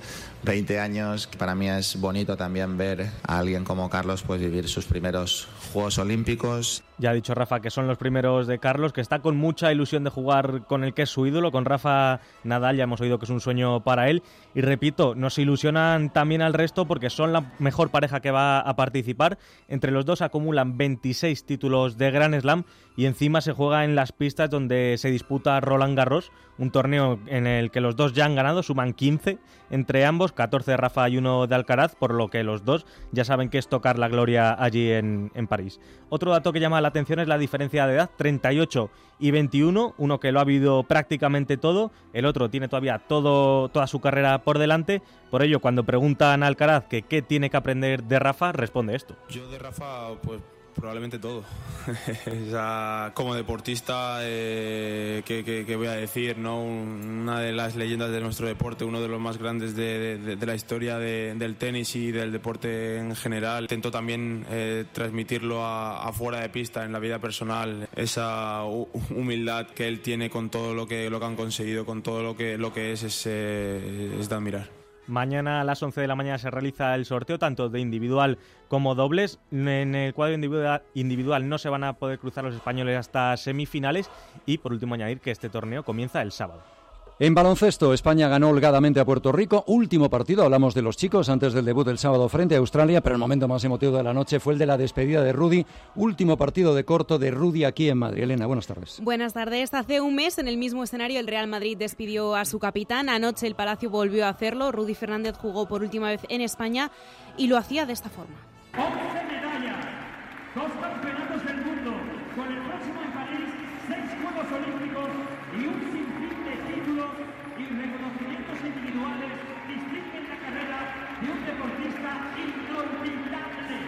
20 años. Para mí es bonito también ver a alguien como Carlos pues vivir sus primeros Juegos Olímpicos. Ya ha dicho Rafa que son los primeros de Carlos, que está con mucha ilusión de jugar con el que es su ídolo, con Rafa Nadal. Ya hemos oído que es un sueño para él. Y repito, nos ilusionan también al resto porque son la mejor pareja que va a participar. Entre los dos acumulan 26 títulos de Grand Slam y encima se juega en las pistas donde se disputa Roland Garros, un torneo en el que los dos ya han ganado, suman 15 entre ambos, 14 de Rafa y 1 de Alcaraz, por lo que los dos ya saben que es tocar la gloria allí en París. Otro dato que llama la atención es la diferencia de edad, 38 y 21, uno que lo ha vivido prácticamente todo, el otro tiene todavía toda su carrera por delante. Por ello, cuando preguntan a Alcaraz que qué tiene que aprender de Rafa, responde esto. Yo de Rafa, pues probablemente todo. O sea, como deportista, ¿qué voy a decir, ¿no? Una de las leyendas de nuestro deporte, uno de los más grandes de la historia del tenis y del deporte en general. Intento también transmitirlo a fuera de pista, en la vida personal, esa humildad que él tiene con todo lo que han conseguido, con todo lo que es de admirar. Mañana a las 11 de la mañana se realiza el sorteo tanto de individual como dobles. En el cuadro individual no se van a poder cruzar los españoles hasta semifinales y por último añadir que este torneo comienza el sábado. En baloncesto, España ganó holgadamente a Puerto Rico. Último partido, hablamos de los chicos antes del debut del sábado frente a Australia, pero el momento más emotivo de la noche fue el de la despedida de Rudy. Último partido de corto de Rudy aquí en Madrid. Elena, buenas tardes. Buenas tardes. Hace un mes, en el mismo escenario, el Real Madrid despidió a su capitán. Anoche el Palacio volvió a hacerlo. Rudy Fernández jugó por última vez en España y lo hacía de esta forma. 11 medallas, 2 campeonatos del mundo, con el próximo en París, 6 Juegos Olímpicos y un sinfín de títulos y reconocimientos individuales distinguen la carrera de un deportista inolvidable.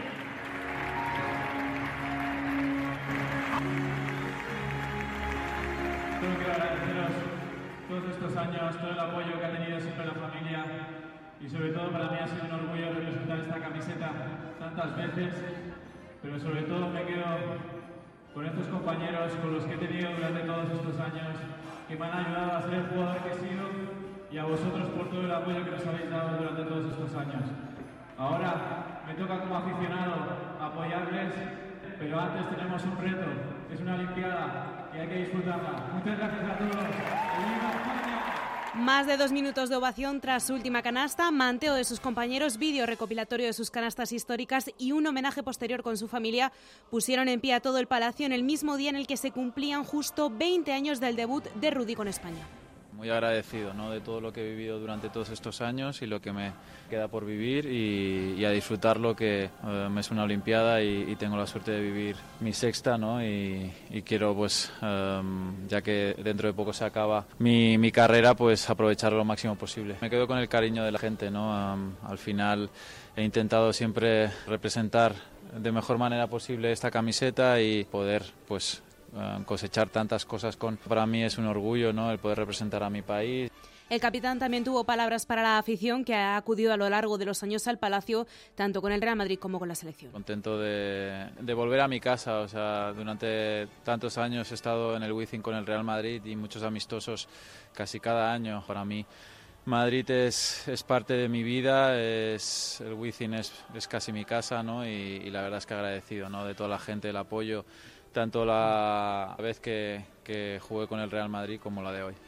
Solo quiero agradeceros todos estos años, todo el apoyo que ha tenido siempre la familia y sobre todo para mí ha sido un orgullo representar esta camiseta tantas veces, pero sobre todo me quedo con estos compañeros con los que he tenido durante todos estos años, que me han ayudado a ser el jugador que he sido, y a vosotros por todo el apoyo que nos habéis dado durante todos estos años. Ahora me toca como aficionado apoyarles, pero antes tenemos un reto, es una Olimpiada y hay que disfrutarla. Muchas gracias a todos. ¡Viva España! Más de 2 minutos de ovación tras su última canasta, manteo de sus compañeros, vídeo recopilatorio de sus canastas históricas y un homenaje posterior con su familia pusieron en pie a todo el Palacio en el mismo día en el que se cumplían justo 20 años del debut de Rudy con España. Muy agradecido, ¿no?, de todo lo que he vivido durante todos estos años y lo que me queda por vivir y a disfrutarlo, que me es una Olimpiada y tengo la suerte de vivir mi sexta, ¿no?, y quiero, pues, ya que dentro de poco se acaba mi carrera, pues aprovecharlo lo máximo posible. Me quedo con el cariño de la gente, ¿no? Al final he intentado siempre representar de mejor manera posible esta camiseta y poder, pues, cosechar tantas cosas. Para mí es un orgullo, ¿no?, el poder representar a mi país. El capitán también tuvo palabras para la afición que ha acudido a lo largo de los años al Palacio, tanto con el Real Madrid como con la selección. Contento de volver a mi casa, o sea, durante tantos años he estado en el Wizzing con el Real Madrid y muchos amistosos casi cada año. Para mí Madrid es parte de mi vida, el Wizzing es casi mi casa, ¿no?, y la verdad es que agradecido, ¿no?, de toda la gente, el apoyo, tanto la vez que jugué con el Real Madrid como la de hoy.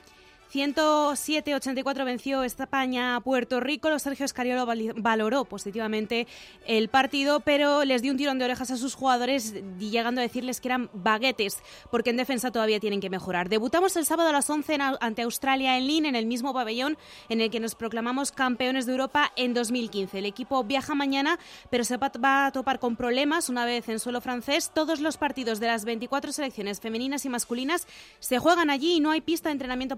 107-84 venció España a Puerto Rico. Los Sergio Scariolo valoró positivamente el partido, pero les dio un tirón de orejas a sus jugadores, llegando a decirles que eran baguetes, porque en defensa todavía tienen que mejorar. Debutamos el sábado a las 11 ante Australia en Lynn, en el mismo pabellón en el que nos proclamamos campeones de Europa en 2015. El equipo viaja mañana, pero se va a topar con problemas una vez en suelo francés. Todos los partidos de las 24 selecciones femeninas y masculinas se juegan allí y no hay pista de entrenamiento para España.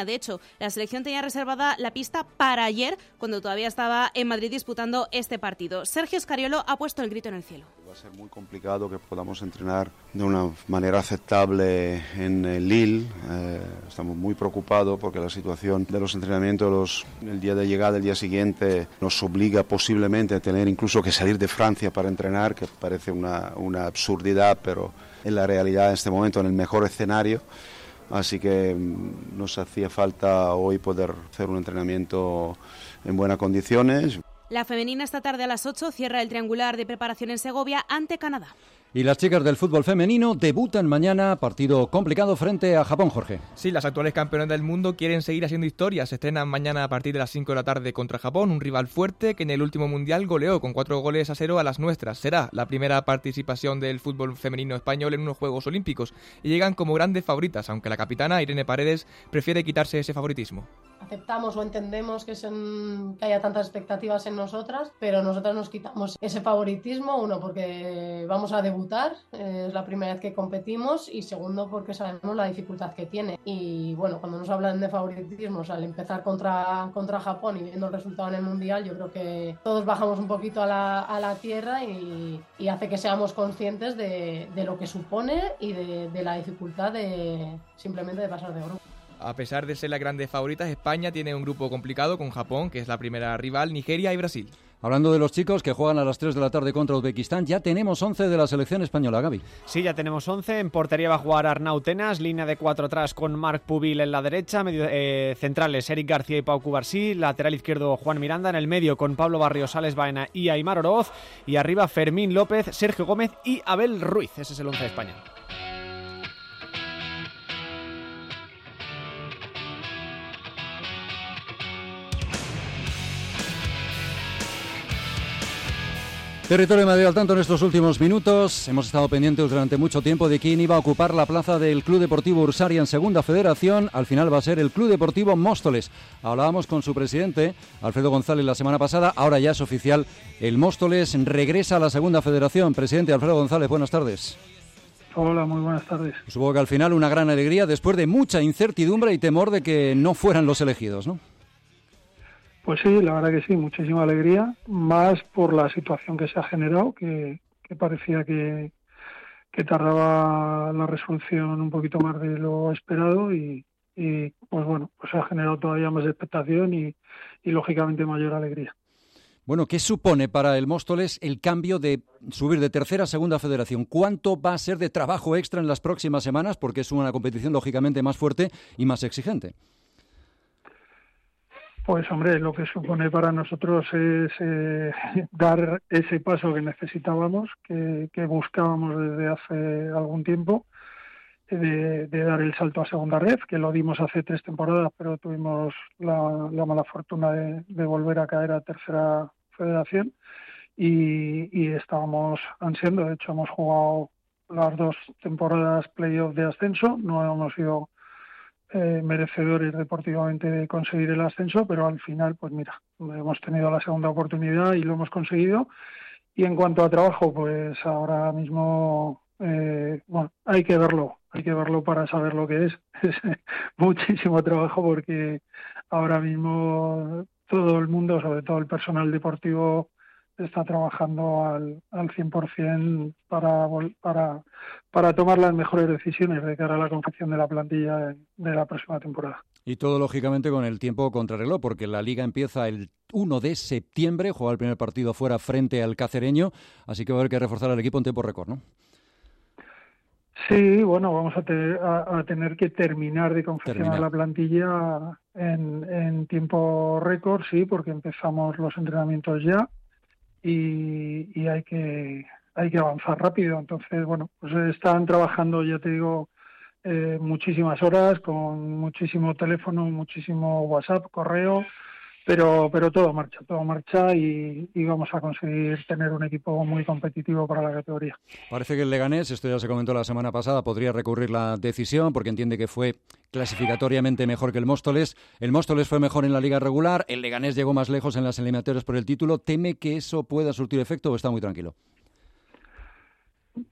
De hecho, la selección tenía reservada la pista para ayer, cuando todavía estaba en Madrid disputando este partido. Sergio Scariolo ha puesto el grito en el cielo. Va a ser muy complicado que podamos entrenar de una manera aceptable en Lille. Estamos muy preocupados porque la situación de los entrenamientos el día de llegada, el día siguiente, nos obliga posiblemente a tener incluso que salir de Francia para entrenar, que parece una absurdidad, pero es la realidad en este momento, en el mejor escenario. Así que nos hacía falta hoy poder hacer un entrenamiento en buenas condiciones. La femenina esta tarde a las 8 cierra el triangular de preparación en Segovia ante Canadá. Y las chicas del fútbol femenino debutan mañana, partido complicado frente a Japón, Jorge. Sí, las actuales campeonas del mundo quieren seguir haciendo historia. Se estrenan mañana a partir de las 5 de la tarde contra Japón, un rival fuerte que en el último mundial goleó con 4-0 a las nuestras. Será la primera participación del fútbol femenino español en unos Juegos Olímpicos y llegan como grandes favoritas, aunque la capitana Irene Paredes prefiere quitarse ese favoritismo. Aceptamos o entendemos que haya tantas expectativas en nosotras, pero nosotras nos quitamos ese favoritismo, uno porque vamos a debutar, es la primera vez que competimos, y segundo porque sabemos la dificultad que tiene. Y bueno, cuando nos hablan de favoritismos al empezar contra Japón y viendo el resultado en el Mundial, yo creo que todos bajamos un poquito a la tierra y hace que seamos conscientes de lo que supone y de la dificultad simplemente de pasar de grupo. A pesar de ser las grandes favoritas, España tiene un grupo complicado con Japón, que es la primera rival, Nigeria y Brasil. Hablando de los chicos que juegan a las 3 de la tarde contra Uzbekistán, ya tenemos 11 de la selección española, Gaby. Sí, ya tenemos 11. En portería va a jugar Arnau Tenas, línea de 4 atrás con Marc Pubil en la derecha, centrales Eric García y Pau Cubarsí, lateral izquierdo Juan Miranda, en el medio con Pablo Barrios, Alex Baena y Aimar Oroz, y arriba Fermín López, Sergio Gómez y Abel Ruiz. Ese es el 11 de España. Territorio de Madrid al tanto en estos últimos minutos. Hemos estado pendientes durante mucho tiempo de quién iba a ocupar la plaza del Club Deportivo Ursaria en Segunda Federación. Al final va a ser el Club Deportivo Móstoles. Hablábamos con su presidente, Alfredo González, la semana pasada. Ahora ya es oficial, el Móstoles regresa a la Segunda Federación. Presidente Alfredo González, buenas tardes. Hola, muy buenas tardes. Supongo que al final una gran alegría después de mucha incertidumbre y temor de que no fueran los elegidos, ¿no? Pues sí, la verdad que sí, muchísima alegría, más por la situación que se ha generado, que parecía que tardaba la resolución un poquito más de lo esperado y pues bueno, pues se ha generado todavía más expectación y lógicamente mayor alegría. Bueno, ¿qué supone para el Móstoles el cambio de subir de tercera a segunda federación? ¿Cuánto va a ser de trabajo extra en las próximas semanas? Porque es una competición lógicamente más fuerte y más exigente. Pues hombre, lo que supone para nosotros es dar ese paso que necesitábamos, que buscábamos desde hace algún tiempo, de dar el salto a segunda red, que lo dimos hace 3 temporadas, pero tuvimos la mala fortuna de volver a caer a tercera federación y estábamos ansiando. De hecho, hemos jugado las 2 temporadas playoff de ascenso, no hemos sido merecedores deportivamente de conseguir el ascenso, pero al final, pues mira, hemos tenido la segunda oportunidad y lo hemos conseguido. Y en cuanto a trabajo, pues ahora mismo, bueno, hay que verlo para saber lo que es. Es muchísimo trabajo porque ahora mismo todo el mundo, sobre todo el personal deportivo, está trabajando al 100% para tomar las mejores decisiones de cara a la confección de la plantilla de la próxima temporada. Y todo, lógicamente, con el tiempo contrarreloj, porque la Liga empieza el 1 de septiembre, juega el primer partido fuera frente al Cacereño, así que va a haber que reforzar al equipo en tiempo récord, ¿no? Sí, bueno, vamos a tener que terminar de confeccionar la plantilla en tiempo récord, sí, porque empezamos los entrenamientos ya. Y hay que avanzar rápido. Entonces, bueno, pues están trabajando, ya te digo, muchísimas horas, con muchísimo teléfono, muchísimo WhatsApp, correo, pero todo marcha y vamos a conseguir tener un equipo muy competitivo para la categoría. Parece que el Leganés, esto ya se comentó la semana pasada, podría recurrir la decisión porque entiende que fue clasificatoriamente mejor que el Móstoles. El Móstoles fue mejor en la liga regular, el Leganés llegó más lejos en las eliminatorias por el título. ¿Teme que eso pueda surtir efecto o está muy tranquilo?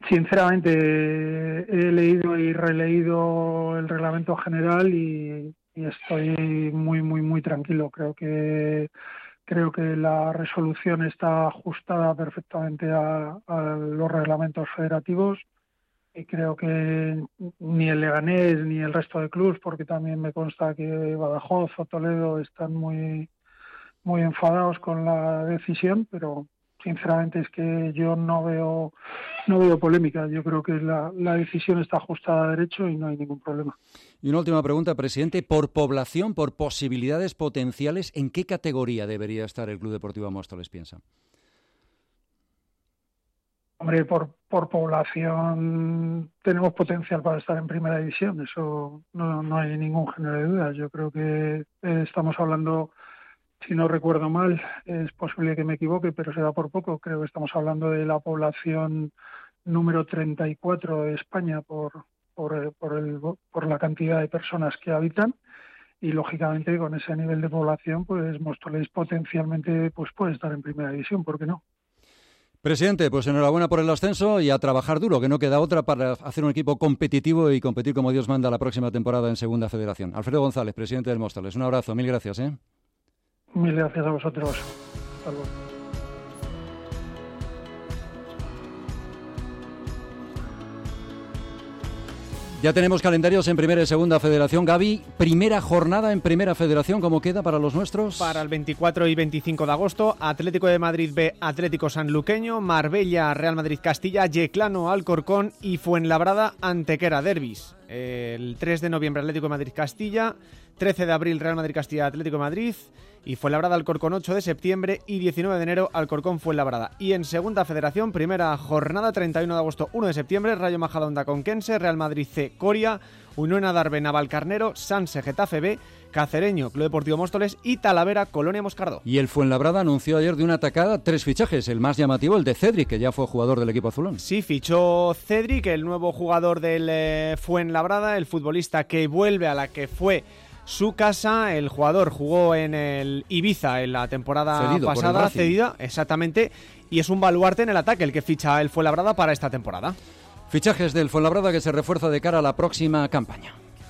Sinceramente, he leído y releído el reglamento general y estoy muy tranquilo. Creo que la resolución está ajustada perfectamente a los reglamentos federativos y creo que ni el Leganés ni el resto de clubes, porque también me consta que Badajoz o Toledo están muy enfadados con la decisión, pero sinceramente es que yo no veo polémica. Yo creo que la decisión está ajustada a derecho y no hay ningún problema. Y una última pregunta, presidente. Por población, por posibilidades potenciales, ¿en qué categoría debería estar el Club Deportivo Móstoles, piensa? Hombre, por población tenemos potencial para estar en primera división. Eso no hay ningún género de dudas. Yo creo que estamos hablando, si no recuerdo mal, es posible que me equivoque, pero será por poco. Creo que estamos hablando de la población número 34 de España por la cantidad de personas que habitan, y lógicamente con ese nivel de población, pues Móstoles potencialmente pues puede estar en primera división, ¿por qué no? Presidente, pues enhorabuena por el ascenso y a trabajar duro, que no queda otra para hacer un equipo competitivo y competir como Dios manda la próxima temporada en Segunda Federación. Alfredo González, presidente del Móstoles, un abrazo, mil gracias. Mil gracias a vosotros. Hasta luego. Ya tenemos calendarios en Primera y Segunda Federación. Gaby, primera jornada en Primera Federación, ¿cómo queda para los nuestros? Para el 24 y 25 de agosto, Atlético de Madrid B, Atlético Sanluqueño, Marbella, Real Madrid Castilla, Yeclano, Alcorcón y Fuenlabrada, Antequera, derbis. El 3 de noviembre Atlético de Madrid Castilla, 13 de abril Real Madrid Castilla, Atlético de Madrid y Fuenlabrada Alcorcón 8 de septiembre y 19 de enero Alcorcón Fuenlabrada. Y en Segunda Federación, primera jornada 31 de agosto, 1 de septiembre, Rayo Majadahonda Conquense, Real Madrid C, Coria, Unión Adarve Navalcarnero, Sanse Getafe B, Cacereño, Club Deportivo Móstoles y Talavera, Colonia Moscardó. Y el Fuenlabrada anunció ayer de una atacada 3 fichajes, el más llamativo el de Cedric, que ya fue jugador del equipo azulón. Sí, fichó Cedric, el nuevo jugador del Fuenlabrada, el futbolista que vuelve a la que fue su casa. El jugador jugó en el Ibiza en la temporada pasada, cedida, exactamente, y es un baluarte en el ataque el que ficha el Fuenlabrada para esta temporada. Fichajes del Fuenlabrada que se refuerza de cara a la próxima campaña.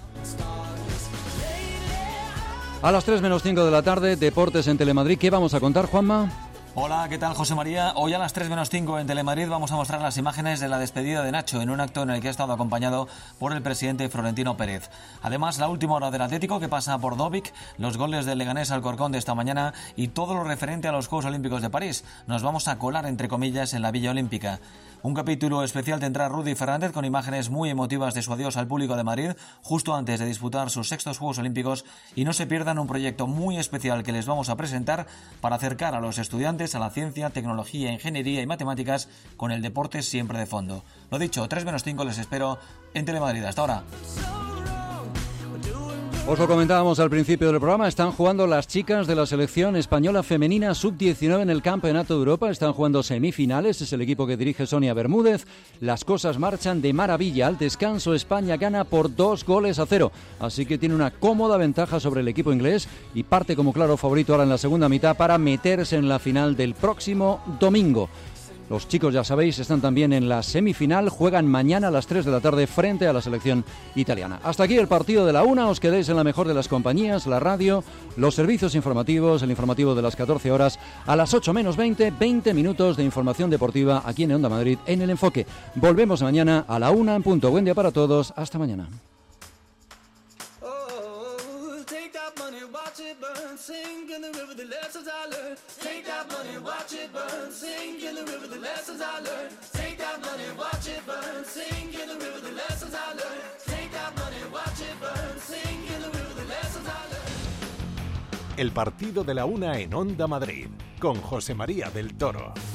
A las 3 menos 5 de la tarde, Deportes en Telemadrid. ¿Qué vamos a contar, Juanma? Hola, ¿qué tal, José María? Hoy a las 3 menos 5 en Telemadrid vamos a mostrar las imágenes de la despedida de Nacho en un acto en el que ha estado acompañado por el presidente Florentino Pérez. Además, la última hora del Atlético que pasa por Dovic, los goles del Leganés Alcorcón de esta mañana y todo lo referente a los Juegos Olímpicos de París. Nos vamos a colar, entre comillas, en la Villa Olímpica. Un capítulo especial tendrá Rudy Fernández con imágenes muy emotivas de su adiós al público de Madrid justo antes de disputar sus 6º Juegos Olímpicos, y no se pierdan un proyecto muy especial que les vamos a presentar para acercar a los estudiantes a la ciencia, tecnología, ingeniería y matemáticas con el deporte siempre de fondo. Lo dicho, 3 menos 5 les espero en Telemadrid. Hasta ahora. Os lo comentábamos al principio del programa, están jugando las chicas de la selección española femenina sub-19 en el Campeonato de Europa, están jugando semifinales, es el equipo que dirige Sonia Bermúdez, las cosas marchan de maravilla, al descanso España gana por 2-0, así que tiene una cómoda ventaja sobre el equipo inglés y parte como claro favorito ahora en la segunda mitad para meterse en la final del próximo domingo. Los chicos, ya sabéis, están también en la semifinal, juegan mañana a las 3 de la tarde frente a la selección italiana. Hasta aquí el partido de la 1, os quedéis en la mejor de las compañías, la radio, los servicios informativos, el informativo de las 14 horas, a las 8 menos 20 minutos de información deportiva aquí en Onda Madrid, en El Enfoque. Volvemos mañana a la 1 en punto. Buen día para todos, hasta mañana. Sing in the river the lessons I learned. Take that money, watch it burn. Sing in the river the lessons I learned. Take that money, watch it burn. Sing in the river the lessons I learned. Take that money, watch it burn. Sing in the river the lessons I learned. El partido de la 1 en Onda Madrid con José María del Toro.